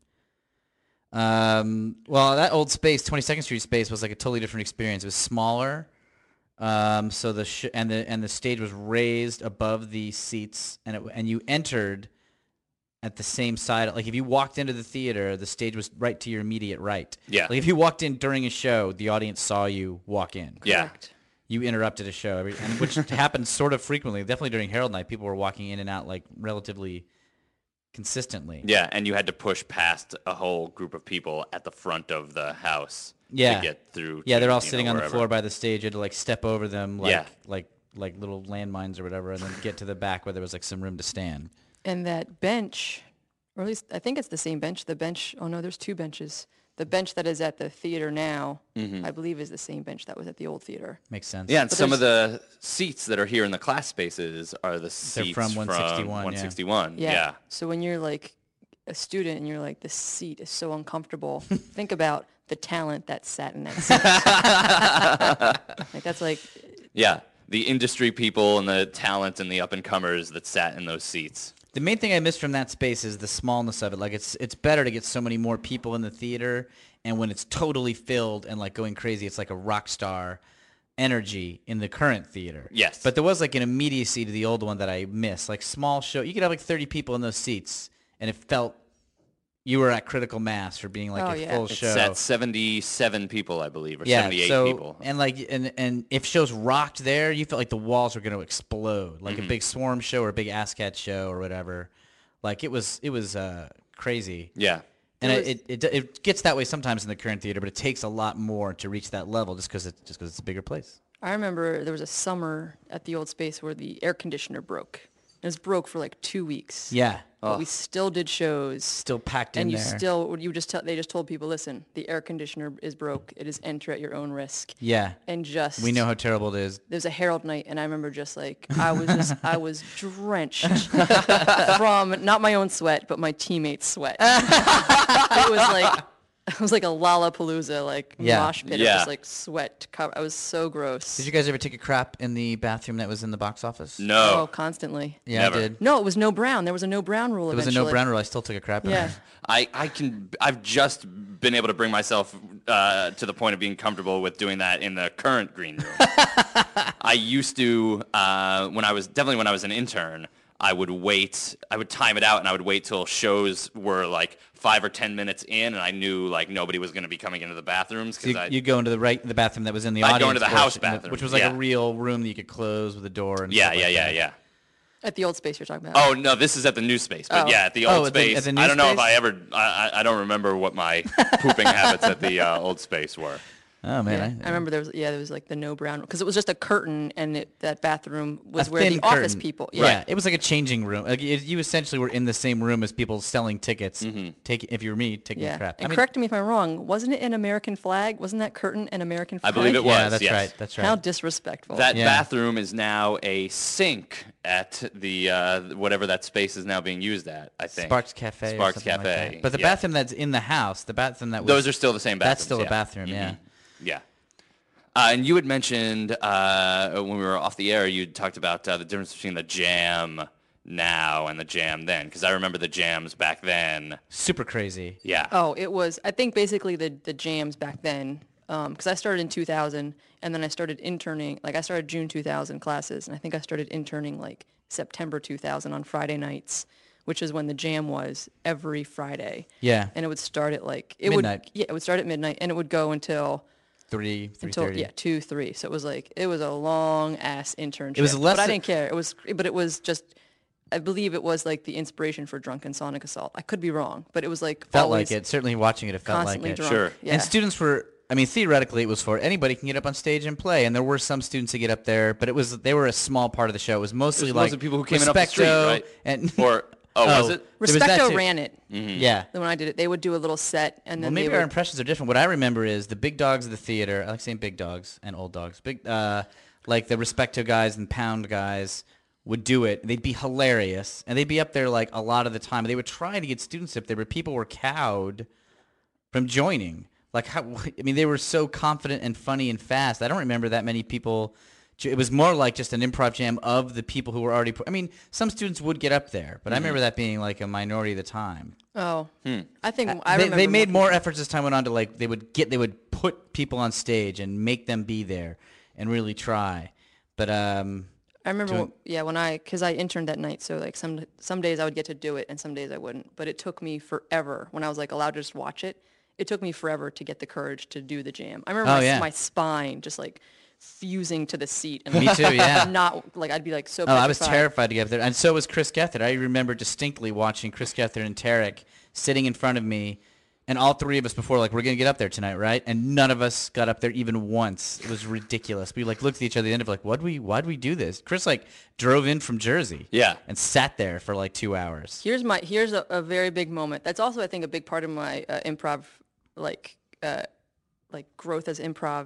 Um, well, that old space, twenty-second Street space, was like a totally different experience. It was smaller, um, so the sh- and the and the stage was raised above the seats, and it, and you entered at the same side. Like if you walked into the theater, the stage was right to your immediate right.
Yeah.
Like if you walked in during a show, the audience saw you walk in.
Yeah.
Correct.
You interrupted a show, every, and which happened sort of frequently. Definitely during Herald Night, people were walking in and out like relatively consistently.
Yeah, and you had to push past a whole group of people at the front of the house
Yeah.
to get through.
Yeah,
to,
they're all
you
sitting
know,
on the
wherever.
floor by the stage. You had to like step over them like
Yeah.
like like little landmines or whatever, and then get to the back where there was like some room to stand.
And that bench, or at least I think it's the same bench. The bench, oh no, there's two benches. The bench that is at the theater now,
Mm-hmm.
I believe is the same bench that was at the old theater.
Makes sense.
Yeah, and
But
some of the seats that are here in the class spaces are the seats
from one sixty-one, yeah.
one sixty-one.
Yeah.
Yeah.
So when you're like a student and you're like, this seat is so uncomfortable, think about the talent that sat in that seat. Like that's like,
Yeah. The industry people and the talent and the up-and-comers that sat in those seats.
The main thing I miss from that space is the smallness of it. Like it's it's better to get so many more people in the theater, and when it's totally filled and like going crazy, it's like a rock star energy in the current theater.
Yes.
But there was like an immediacy to the old one that I miss. Like small show, you could have like thirty people in those seats, and it felt you were at critical mass for being like
Oh,
a
yeah.
full
It
show.
Sat seventy-seven people, I believe, or
yeah,
seventy-eight
so,
people.
And like and and if shows rocked there, you felt like the walls were going to explode. Like
Mm-hmm.
a big Swarm show or a big ASCAT show or whatever. Like it was it was uh, crazy.
Yeah.
And
There
it, it, it it gets that way sometimes in the current theater, but it takes a lot more to reach that level just because it, just 'cause it's a bigger place.
I remember there was a summer at the old space where the air conditioner broke. It was broke for like two weeks.
Yeah,
But we still did shows.
still packed in
And you
there.
still, you just tell, they just told people, listen, the air conditioner is broke. It is enter at your own risk.
yeah,
And just
we know how terrible it is.
there's a Herald night, and I remember just like I was just I was drenched from not my own sweat, but my teammates' sweat. It was like it was like a Lollapalooza like
Yeah.
mosh pit. It
Yeah.
was like sweat. Cover. I was so gross.
Did you guys ever take a crap in the bathroom that was in the box office?
Oh,
No.
constantly.
Yeah,
Never.
I did.
No, it was no brown. There was a no brown rule.
There was a
eventually.
no brown rule. I still took a crap in
Yeah.
there.
I, I can I've just been able to bring myself uh, to the point of being comfortable with doing that in the current green room. I used to uh, when I was definitely when I was an intern, I would wait. I would time it out, and I would wait till shows were like five or ten minutes in, and I knew like nobody was going to be coming into the bathrooms
So you,
because I
you go into the right the bathroom that was in the
I'd
audience.
go into the house
portion,
bathroom,
which was like
yeah.
a real room that you could close with a door. And
yeah
stuff
yeah
like
yeah
that.
yeah.
At the old space you're talking about.
Oh no, this is at the new space, but
Oh.
yeah, at the
Oh,
old
at the-
space.
at the new
I don't know if
space?
I ever. I, I I don't remember what my pooping habits at the uh, old space were.
Oh man,
Yeah. I, remember there was yeah there was like the no brown because it was just a curtain and it, that bathroom was
a
where the
thin
office
curtain.
people
Yeah.
yeah
It was like a changing room. Like it, you essentially were in the same room as people selling tickets. Take if you were me, taking
yeah.
crap.
And
I mean,
correct me if I'm wrong. Wasn't it an American flag? Wasn't that curtain an American
I
flag?
believe it was.
yeah, that's
yes.
right. That's right.
How disrespectful.
That
Yeah.
bathroom is now a sink at the uh, whatever that space is now being used at. I think
Sparks Cafe. or
Sparks
something like
Cafe.
that. But the
yeah.
bathroom that's in the house, the bathroom that was,
Those are still the same bathrooms.
that's still
yeah.
a bathroom. Yeah.
Yeah. Uh, and you had mentioned uh, when we were off the air, you talked about uh, the difference between the jam now and the jam then, because I remember the jams back then.
Super crazy.
Yeah.
Oh, it was. I think basically the the jams back then, because I started in two thousand, and then I started interning. Like I started June two thousand classes, and I think I started interning like September two thousand on Friday nights, which is when the jam was every Friday.
Yeah.
And it would start at like it
Midnight.
would. Yeah, it would start at midnight, and it would go until
Three, three
until
thirty.
yeah two three. So it was like it was a long ass internship.
It was less
but I
than-
didn't care. It was, but it was just. I believe it was like the inspiration for Drunken Sonic Assault. I could be wrong, but it was like
Felt
always
like it. Certainly watching it, it felt like
constantly
it.
drunk.
Sure.
Yeah.
And students were, I mean, theoretically it was for anybody can get up on stage and play, and there were some students who get up there, but it was they were a small part of the show. It was mostly
It was
like
mostly people who came in off the street,
Respecto
right?
And
Or oh, was it?
there was that
Respecto
too.
ran it.
Yeah.
When I did it, they would do a little set, and
Well,
then
maybe
they
our
would.
impressions are different. What I remember is the big dogs of the theater. I like saying big dogs and old dogs. Big, uh, like the Respecto guys and Pound guys would do it. They'd be hilarious, and they'd be up there like a lot of the time. They would try to get students up there, but people were cowed from joining. Like how? I mean, they were so confident and funny and fast. I don't remember that many people. It was more like just an improv jam of the people who were already. I mean, some students would get up there, but I remember that being like a minority of the time.
Oh,
Hmm.
I think I
they,
remember.
they made
more
more efforts as time went on to like they would get they would put people on stage and make them be there and really try. But um,
I remember,
doing-
wh- yeah, when I, because I interned that night, so like some some days I would get to do it and some days I wouldn't. But it took me forever when I was like allowed to just watch it. It took me forever to get the courage to do the jam. I remember
Oh,
my,
yeah.
my spine just like fusing to the seat. And
Me
like,
too, yeah.
Not like I'd be like so.
oh, I was
petrified.
terrified to get up there, and so was Chris Gethard. I remember distinctly watching Chris Gethard and Tarek sitting in front of me, and all three of us before like we're gonna get up there tonight, right? And none of us got up there even once. It was ridiculous. We like looked at each other at the end of like, what we why'd we do this? Chris like drove in from Jersey,
Yeah.
and sat there for like two hours.
Here's my here's a, a very big moment. That's also I think a big part of my uh, improv like uh, like growth as improv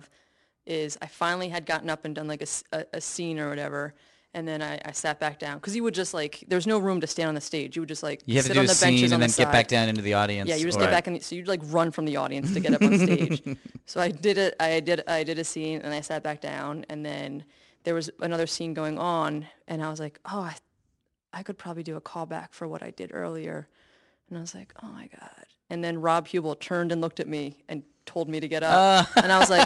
is I finally had gotten up and done like a, s- a- a scene or whatever, and then I, I sat back down because you would just like there's no room to stand on the stage. You would just like
You have
sit
to do
on
a
the benches
scene
on
and then
the
get back
side.
down into the audience.
Yeah, you just
or-
get back in. The, so you'd like run from the audience to get up on stage. So I did it. I did. I did a scene, and I sat back down, and then there was another scene going on, and I was like, oh, I, I could probably do a callback for what I did earlier, and I was like, oh my god. And then Rob Hubel turned and looked at me and told me to get up, and I was like.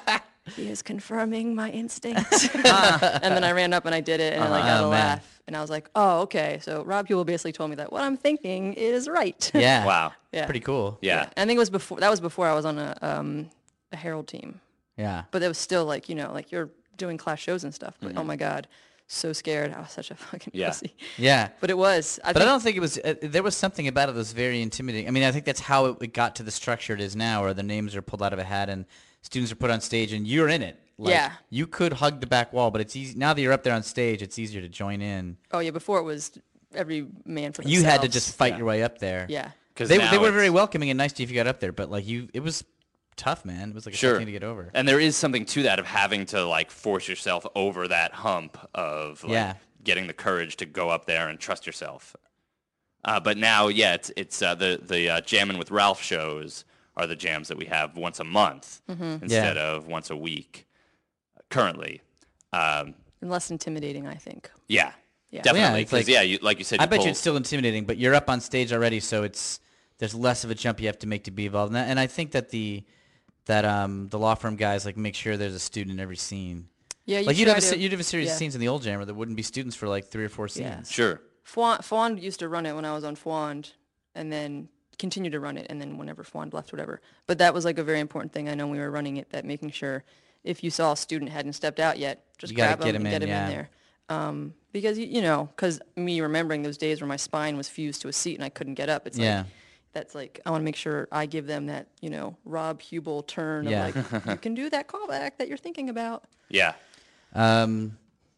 He is confirming my instinct. And then I ran up and I did it, and I like got
Oh,
a
man.
laugh. And I was like, oh, okay. So Rob Hubel basically told me that what I'm thinking is right.
Yeah.
Wow.
Yeah.
Pretty cool.
Yeah.
And I think it was before, that was before I was on a, um, a Herald team.
Yeah.
But it was still like, you know, like you're doing class shows and stuff. But
Mm-hmm.
oh my God, so scared. I was such a fucking
Yeah.
pussy.
Yeah.
But it was. I
But I
think,
don't think it was. Uh, there was something about it that was very intimidating. I mean, I think that's how it, it got to the structure it is now, where the names are pulled out of a hat and students are put on stage, and you're in it. Like,
Yeah.
You could hug the back wall, but it's easy now that you're up there on stage. It's easier to join in.
oh yeah, before it was every man for themselves.
You had to just fight
Yeah.
your way up there.
Yeah.
'Cause
They
now
they were very
it's-
welcoming and nice to you if you got up there, but like you, it was tough, man. It was like a
Sure.
tough thing to get over.
And there is something to that of having to like force yourself over that hump of like,
Yeah.
getting the courage to go up there and trust yourself. Uh, but now, yeah, it's it's uh, the the uh, Jammin' with Ralph shows are the jams that we have once a month instead of once a week currently. Um,
And less intimidating, I think.
yeah,
Yeah.
definitely.
it's
'cause,
like-
yeah, you, like you said,
I
you
bet
pull-
you it's still intimidating, but you're up on stage already, so it's there's less of a jump you have to make to be involved in that. And I think that the that um the law firm guys like make sure there's a student in every scene.
Yeah, you
Like you'd have a
try
se-
to-
you'd have a series
yeah.
of scenes in the old Jammer that wouldn't be students for like three or four
Yeah.
scenes.
Sure.
Fwan, Fwan used to run it when I was on Fwand, and then continued to run it, and then whenever Fwand left, whatever. But that was like a very important thing. I know when we were running it, that making sure if you saw a student hadn't stepped out yet, just
You gotta
grab
get
him
him
and
in,
get him
yeah.
in there. Um, because, you you know, because me remembering those days where my spine was fused to a seat and I couldn't get up, it's
Yeah.
like, that's like, I want to make sure I give them that, you know, Rob Hubel turn
Yeah.
of like, you can do that callback that you're thinking about.
Yeah.
Um.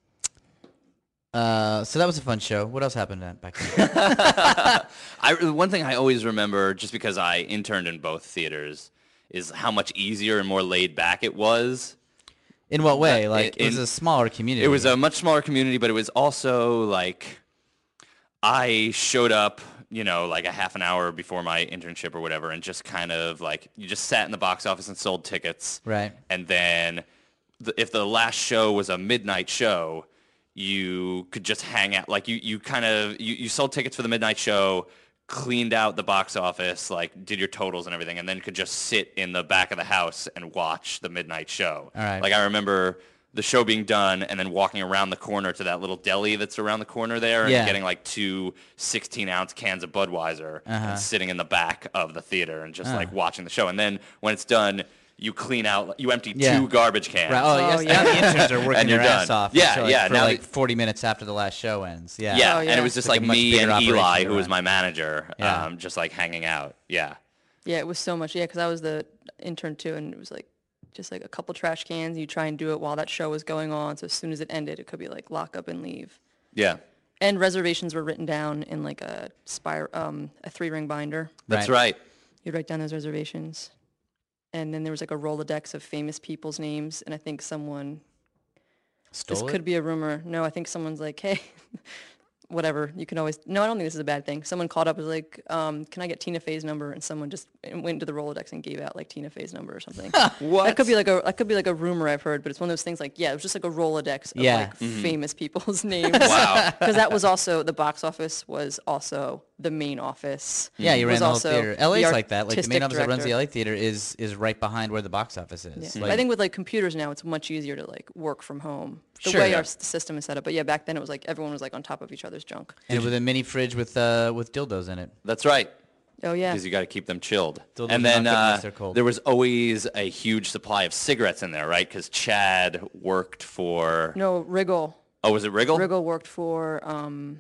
Uh. So that was a fun show. What else happened at- back then?
I, one thing I always remember, just because I interned in both theaters, is how much easier and more laid back it was.
In what way?
Uh,
Like, it was
in-
a smaller community.
It was a much smaller community, but it was also like I showed up, you know, like a half an hour before my internship or whatever, and just kind of like you just sat in the box office and sold tickets.
Right.
And then the, if the last show was a midnight show, you could just hang out. Like you, you kind of you, you sold tickets for the midnight show, cleaned out the box office, like did your totals and everything, and then could just sit in the back of the house and watch the midnight show.
All right.
Like I remember the show being done and then walking around the corner to that little deli that's around the corner there and
Yeah.
getting like two sixteen-ounce cans of Budweiser
Uh-huh.
and sitting in the back of the theater and just
Uh.
like watching the show. And then when it's done, you clean out, you empty
Yeah.
two garbage cans.
Right. Oh,
Oh,
yes.
yeah.
Now the interns are working
And you're
their ass
done.
off.
Yeah,
so, like,
yeah,
For
now
like
that-
forty minutes after the last show ends. Yeah.
Yeah,
Oh,
and
yeah.
it was just
It's like
like,
a much
me
bigger
and Eli,
operation to
who was
run.
my manager,
Yeah.
um, just like hanging out. Yeah.
Yeah, it was so much. Yeah, because I was the intern too, and it was like just like a couple trash cans. You try and do it while that show was going on. So as soon as it ended, it could be like lock up and leave.
Yeah.
And reservations were written down in like a spir- um, a three ring binder.
That's
Right.
right.
You'd write down those reservations, and then there was like a Rolodex of famous people's names. And I think someone
Stole
this
it?
could be a rumor. No, I think someone's like, hey. Whatever, you can always, no, I don't think this is a bad thing. Someone called up, was like, um, can I get Tina Fey's number? And someone just went into the Rolodex and gave out like Tina Fey's number or something.
What?
That could be like a, that could be like a rumor I've heard, but it's one of those things like, yeah, it was just like a Rolodex of
Yeah.
like famous people's names.
Wow.
Because that was also, the box office was also the main office.
Yeah, you ran
was
the whole
also
theater.
the
L A's like that. Like the main
artistic
office that runs the
director.
L A theater is is right behind where the box office is.
Yeah.
Like,
I think with like computers now, it's much easier to like work from home. The
Sure,
way
yeah.
our s- system is set up. But yeah, back then it was like everyone was like on top of each other's junk.
and with a mini fridge with uh with dildos in it.
That's right.
Oh yeah.
Because you got to keep them chilled.
Dildos
And
are
then
not good unless
uh,
they're cold.
there was always a huge supply of cigarettes in there, right? Because Chad worked for.
No, Wriggle.
Oh, was it Wriggle?
Wriggle worked for, um,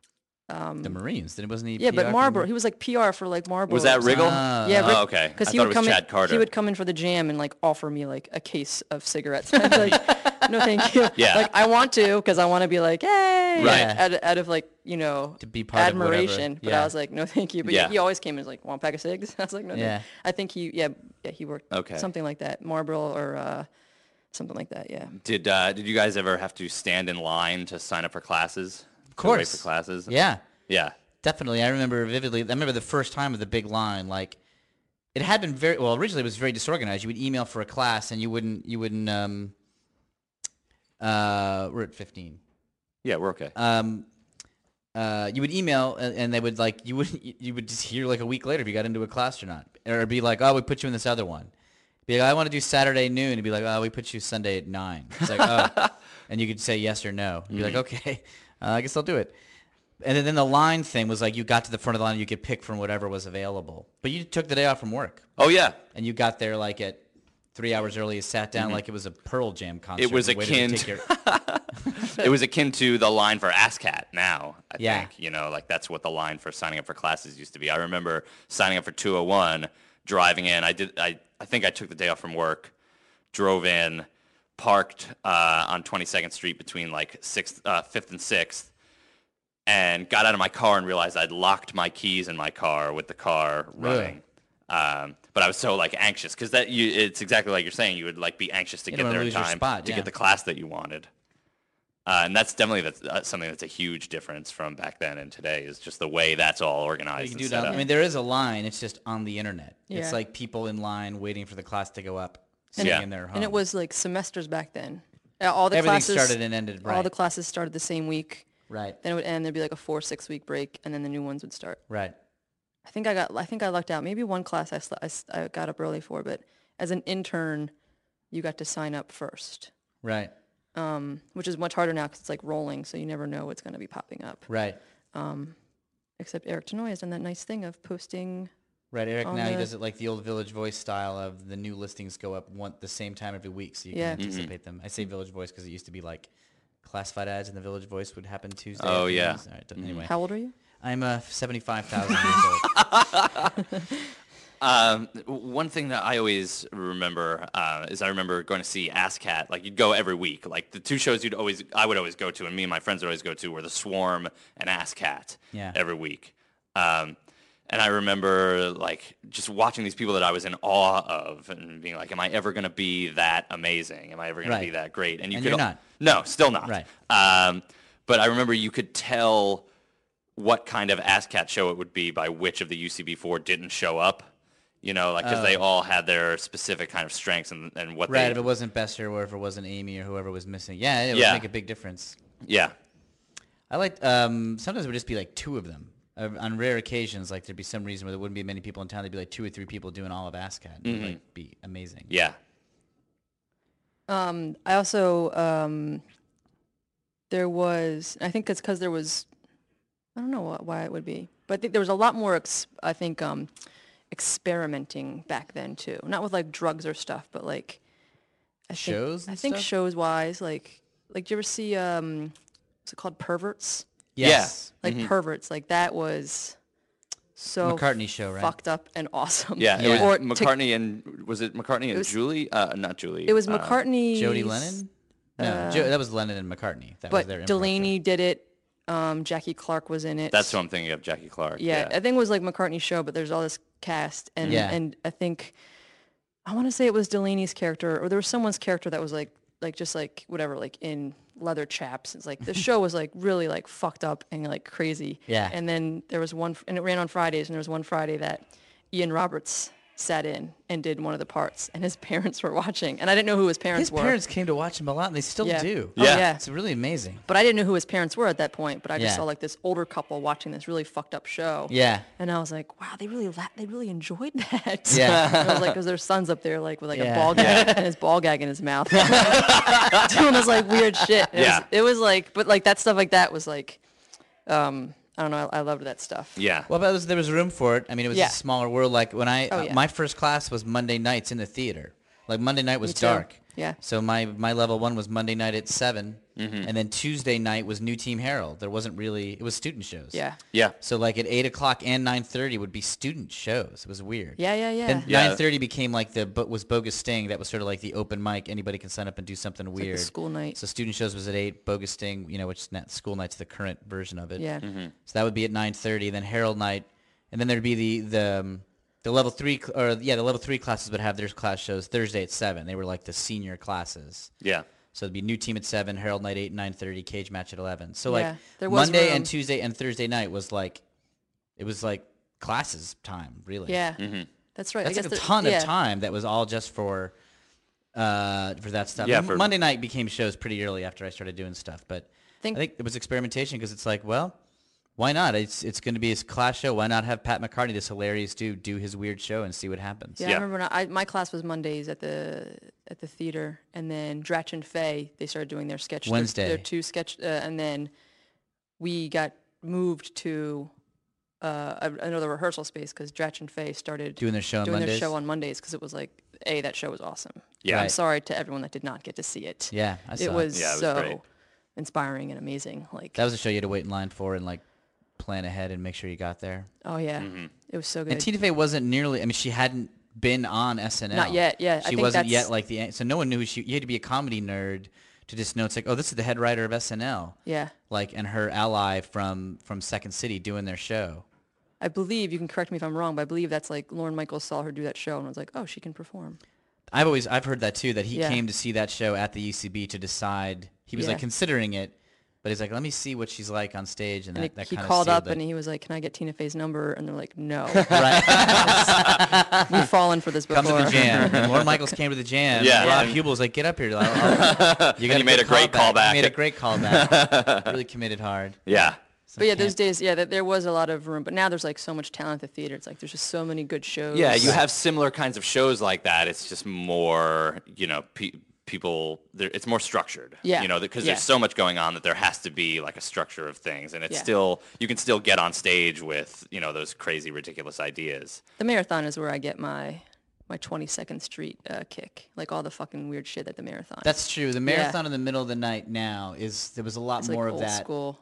the Marines. Then it wasn't he
yeah,
P
but
R for
Marlboro.
the-
He was like P R for like Marlboro.
Was that Wriggle?
Ah.
Yeah,
Oh, okay.
Because
I
he
thought
would
it was
come
Chad
in.
Carter.
He would come in for the jam and like offer me like a case of cigarettes. I'd be like, no, thank you.
Yeah.
Like I want to because I want to be like, hey,
Right.
out, of- out of like you know
To be part of whatever.
admiration. But
Yeah.
I was like, no, thank you. But
Yeah.
yeah. he always came in and was like, want a pack of cigs? I was like, no,
Yeah.
yeah. I think he, yeah, yeah, he worked
Okay.
something like that, Marlboro or uh, something like that. Yeah.
Did uh, Did you guys ever have to stand in line to sign up for classes? Of
course.
Wait for classes.
Yeah.
Yeah.
Definitely. I remember vividly. I remember the first time with the big line. Like, it had been very well. Originally, it was very disorganized. You would email for a class, and you wouldn't. You wouldn't. Um. Uh, we're at fifteen.
Yeah, we're okay.
Um. Uh, you would email, and, and they would like you would you would just hear like a week later if you got into a class or not, or it'd be like, oh, we put you in this other one. Be like, I want to do Saturday noon. It'd be like, oh, we put you Sunday at nine. It's like, oh, and you could say yes or no. You'd be like, okay, uh, I guess I'll do it. And then, then the line thing was like you got to the front of the line, and you could pick from whatever was available. But you took the day off from work,
Oh yeah.
and you got there like at three hours early. You sat down like it was a Pearl Jam concert.
It was
and waited to
akin
take your-
It was akin to the line for ASCAT now, I
Yeah.
think. You know, like that's what the line for signing up for classes used to be. I remember signing up for two oh one, driving in. I did I, I think I took the day off from work, drove in, parked uh, on twenty-second Street between like sixth, uh, fifth and sixth, and got out of my car and realized I'd locked my keys in my car with the car running. Um, but I was so like anxious because that you, it's exactly like you're saying. You would like be anxious to
You
get
don't
there
wanna
in
lose your
time
spot,
to
yeah.
get the class that you wanted. Uh, and that's definitely that's, uh, something that's a huge difference from back then and today is just the way that's all
You
organized
can
and
do
set
that.
up.
I mean, there is a line. It's just on the internet. It's
Yeah.
like people in line waiting for the class to go up,
And-
sitting
Yeah.
in their home.
And it was like semesters back then. Uh, All the
Everything
classes
started and ended right.
All the classes started the same week.
right,
Then it would end. There'd be like a four six week break, and then the new ones would start.
right.
I think I got. I think I lucked out. Maybe one class I, sl- I, s- I got up early for, but as an intern, you got to sign up first,
Right,
um, which is much harder now because it's like rolling, so you never know what's going to be popping up.
right,
Except Eric Tenoy has done that nice thing of posting.
right. Eric
On
now he
the-
does it like the old Village Voice style of the new listings go up one the same time every week, so you
Yeah.
can anticipate them. I say Village Voice because it used to be like classified ads, and the Village Voice would happen Tuesday.
Oh, yeah.
afternoons. All right,
Mm-hmm.
anyway,
How old are you?
I'm uh, seventy-five thousand years old.
Um, one thing that I always remember uh, is I remember going to see ASCAT. Like, you'd go every week. Like, the two shows you'd always, I would always go to, and me and my friends would always go to, were The Swarm and ASCAT.
Yeah.
Every week. Um, and I remember, like, just watching these people that I was in awe of, and being like, "Am I ever going to be that amazing? Am I ever going
Right.
to be that great?" And you
And
could
you're
al-
not.
No, still not.
Right.
Um, but I remember you could tell what kind of ASCAT show it would be by which of the U C B four didn't show up. You know, like, because they
Oh.
all had their specific kind of strengths and, and what
Right,
they...
if it wasn't Besser or if it wasn't Amy or whoever was missing. Yeah, it would
Yeah.
make a big difference.
Yeah.
I like, um, sometimes it would just be like two of them. Uh, on rare occasions, like there'd be some reason where there wouldn't be many people in town. There'd be like two or three people doing all of ASCAT. It would like, be amazing.
Yeah.
Um, I also um, there was. I think it's because there was. I don't know what, why it would be, but I think there was a lot more. Ex, I think um, experimenting back then too. Not with like drugs or stuff, but like I think,
Shows
I
and
think
stuff?
shows wise, like like do you ever see um, what's it called, Perverts?
Yes.
Like Perverts, like that was so
McCartney show, right?
fucked up and awesome.
Yeah, it
Yeah.
was
Or to-
McCartney and... Was it McCartney and
was-
Julie? Uh, not Julie.
it was
uh,
McCartney.
Jody Lennon? No, Jo- that was Lennon and McCartney. That was their
But
improv
Delaney
show.
did it. Um, Jackie Clark was in it.
That's what I'm thinking of, Jackie Clark.
Yeah, I think it was like McCartney's show, but there's all this cast, and
Yeah.
and I think I want to say it was Delaney's character, or there was someone's character that was like like just like whatever, like in leather chaps. It's like the show was like really like fucked up and like crazy.
Yeah.
And then there was one, and it ran on Fridays, and there was one Friday that Ian Roberts sat in and did one of the parts, and his parents were watching, and I didn't know who his parents
His
were.
parents came to watch him a lot, and they still
Yeah.
do.
Oh,
Yeah.
yeah.
It's really amazing.
But I didn't know who his parents were at that point. But I just
Yeah.
saw like this older couple watching this really fucked up show.
Yeah.
And I was like, wow, they really la- they really enjoyed that.
Yeah.
And I was like, because their son's up there like with like
Yeah.
a ball gag and his ball gag in his mouth, doing this like weird shit. It
Yeah.
Was, it was like, but like that stuff like that was like, um, I don't know. I, I loved that stuff.
Yeah.
Well, but there was, there was room for it. I mean, it was
Yeah.
a smaller world. Like when I,
Oh,
uh,
yeah.
my first class was Monday nights in the theater. Like Monday night was
too.
dark.
Yeah.
So my, my level one was Monday night at seven,
Mm-hmm.
and then Tuesday night was New Team Herald. There wasn't really, it was student shows.
Yeah.
Yeah.
So like at eight o'clock and nine thirty would be student shows. It was weird.
Yeah, yeah, yeah.
Then
Yeah.
nine thirty became like the but was Bogus Sting. That was sort of like the open mic. Anybody can sign up and do something
like the
weird.
school night.
So student shows was at eight. Bogus Sting, you know, which is not, school night's the current version of it.
Yeah.
Mm-hmm.
So that would be at nine thirty. Then Herald night, and then there'd be the the um, the level three cl- or yeah the level three classes would have their class shows Thursday at seven. They were like the senior classes.
Yeah.
So it'd be New Team at seven, Herald night eight, nine thirty, Cage match at eleven. So
Yeah,
like
there was
Monday
room.
and Tuesday and Thursday night was like, it was like classes time really.
Yeah.
Mm-hmm.
That's right.
That's
I
like
guess
a
there-
ton
yeah.
of time that was all just for uh, for that stuff.
Yeah,
And
for-
Monday night became shows pretty early after I started doing stuff, but
Think-
I think it was experimentation because it's like, well, why not? It's it's going to be a class show. Why not have Pat McCartney, this hilarious dude, do his weird show and see what happens?
Yeah,
Yeah.
I remember. When I, I, my class was Mondays at the at the theater, and then Dratch and Faye they started doing their sketch their-
Wednesday.
Their, two sketch, uh, and then we got moved to uh, a- another rehearsal space because Dratch and Faye started
Doing their show on
doing their
Mondays?
show on Mondays because it was like a that show was awesome.
Yeah.
I'm
Right.
sorry to everyone that did not get to see it.
Yeah, I saw
it was
Yeah, it was
so
great.
inspiring and amazing. Like,
That was a show you had to wait in line for and like plan ahead and make sure you got there.
oh yeah,
Mm-hmm.
it was so good.
And Tina Fey wasn't nearly. I mean, she hadn't been on S N L.
Not yet, yeah, I
She
think
wasn't
that's-
yet like the. So no one knew who she. You had to be a comedy nerd to just know it's like, oh, this is the head writer of S N L.
yeah.
Like, and her ally from from Second City doing their show.
I believe, you can correct me if I'm wrong, but I believe that's like Lauren Michaels saw her do that show and was like, oh, she can perform.
I've always I've heard that too. That he
Yeah.
came to see that show at the U C B to decide. He was
Yeah.
like considering it, but he's like, let me see what she's like on stage, and,
And
that,
it-
that
he
kind
called
of
up and he was like, can I get Tina Fey's number? And they're like, no.
right.
We've fallen for this before.
Come to the jam. Lauren Michaels came to the jam.
Yeah.
Rob
Yeah.
Hubel's like, get up here. I'll- I'll- you got
he made a great
callback.
callback.
He made a great callback. Really committed hard.
Yeah.
So
But yeah,
can't-
those days, yeah, th- there was a lot of room. But now there's like so much talent at the theater. It's like there's just so many good shows.
Yeah, you have similar kinds of shows like that. It's just more, you know, pe- people. there- It's more structured.
Yeah.
You know, because
Yeah.
there's so much going on that there has to be like a structure of things, and it's
Yeah.
still you can still get on stage with you know those crazy, ridiculous ideas.
The marathon is where I get my my twenty-second Street uh, kick. Like all the fucking weird shit at the marathon.
That's true. The marathon in the middle of the night now is there was a lot
it's like
more of
old
that.
school.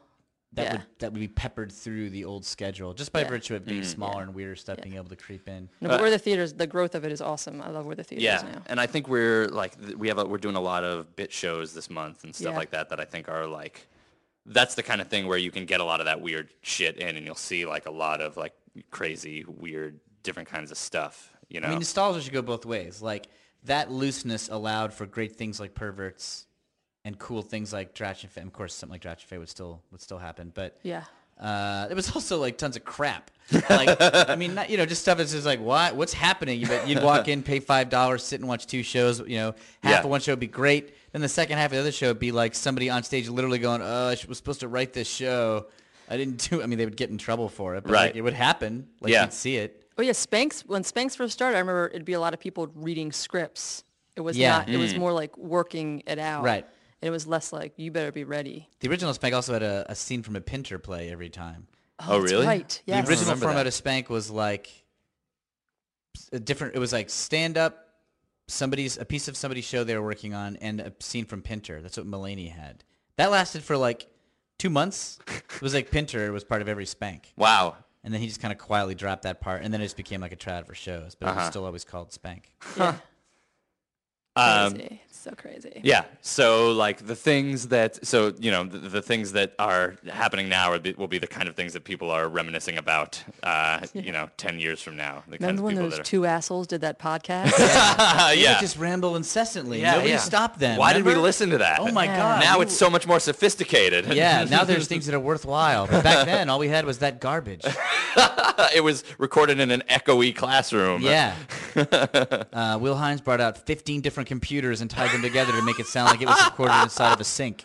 that
Yeah.
would that would be peppered through the old schedule just by
Yeah.
virtue of being
Mm.
smaller
Yeah.
and weirder stuff
Yeah.
being able to creep in.
No, but
Uh,
where the theaters, the growth of it is awesome. I love where the theater
Yeah,
is now.
and I think we're like th- we have a, we're doing a lot of bit shows this month and stuff
Yeah.
like that that I think are like that's the kind of thing where you can get a lot of that weird shit in, and you'll see like a lot of like crazy, weird, different kinds of stuff. You know,
I mean, nostalgia should go both ways. Like that looseness allowed for great things like Perverts and cool things like Dratch and Faye. Of course, something like Dratch and Faye would still would still happen, but
Yeah.
uh, there was also like tons of crap. Like I mean, not, you know, just stuff that's just like what what's happening. But you'd walk in, pay five dollars, sit and watch two shows. You know, half
Yeah.
of one show would be great, then the second half of the other show would be like somebody on stage literally going, "Oh, I sh- was supposed to write this show. I didn't do." I mean, they would get in trouble for it, but
Right.
like, it would happen. Like
Yeah.
you'd see it.
Oh yeah, Spanx. When Spanx first started, I remember it'd be a lot of people reading scripts. It was
Yeah.
not. It was more like working it out.
Right.
And it was less like you better be ready.
The original Spank also had a, a scene from a Pinter play every time.
Oh,
that's
really?
Right. Yes.
The original
remember
format
that.
of Spank was like a different. It was like stand up, somebody's a piece of somebody's show they were working on, and a scene from Pinter. That's what Mulaney had. That lasted for like two months. It was like Pinter was part of every Spank,
wow.
and then he just kind of quietly dropped that part, and then it just became like a trad for shows, but it was
Uh-huh.
still always called Spank.
Yeah.
Um,
Crazy. It's so crazy.
Yeah. So like the things that so you know the, the things that are happening now will be, will be the kind of things that people are reminiscing about. Uh, You know, ten years from now. The kinds
Remember
of
when
people
those
that
two assholes did that podcast?
are.
They
yeah.
would just ramble incessantly.
Yeah,
Nobody
yeah.
stopped them.
Why did we
remember?
listen to that?
Oh my
Yeah.
god!
Now
we
it's so much more sophisticated.
Yeah, now there's things that are worthwhile. But back then, all we had was that garbage.
It was recorded in an echoey classroom.
Yeah. Uh, Will Hines brought out fifteen different computers and tied them together to make it sound like it was recorded inside of a sink.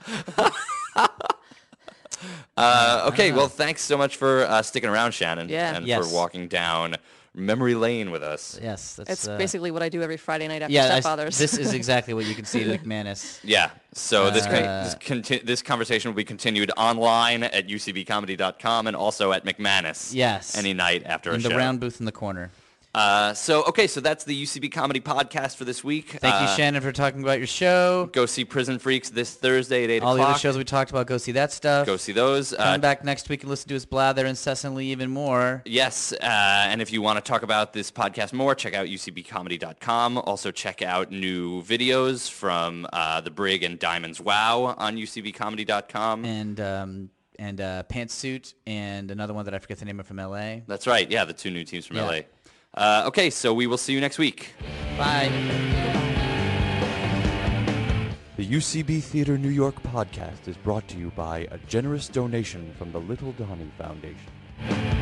Uh, okay, well, thanks so much for uh, sticking around, Shannon,
Yeah.
and
Yes.
for walking down memory lane with us.
Yes, that's
It's
uh,
basically what I do every Friday night after
yeah. I-
Stepfathers.
this is exactly what you can see at McManus.
Yeah. So this con-
Uh,
this, conti- this conversation will be continued online at u c b comedy dot com and also at McManus.
Yes.
Any night after
In
a
the
show.
round booth in the corner.
Uh, so okay, so that's the U C B Comedy Podcast for this week.
Thank you,
Uh,
Shannon, for talking about your show.
Go see Prison Freaks this Thursday at eight
All the
o'clock.
other shows we talked about, go see that stuff.
Go see those.
Come
Uh,
back next week and listen to us blather incessantly even more.
Yes, uh, and if you want to talk about this podcast more, check out u c b comedy dot com. Also check out new videos from uh, The Brig and Diamonds Wow on u c b comedy dot com.
And um, and uh, Pantsuit and another one that I forget the name of from L A.
That's right. Yeah, the two new teams from
Yeah.
L A. Uh, okay, so we will see you next week.
Bye.
The U C B Theater New York podcast is brought to you by a generous donation from the Little Donny Foundation.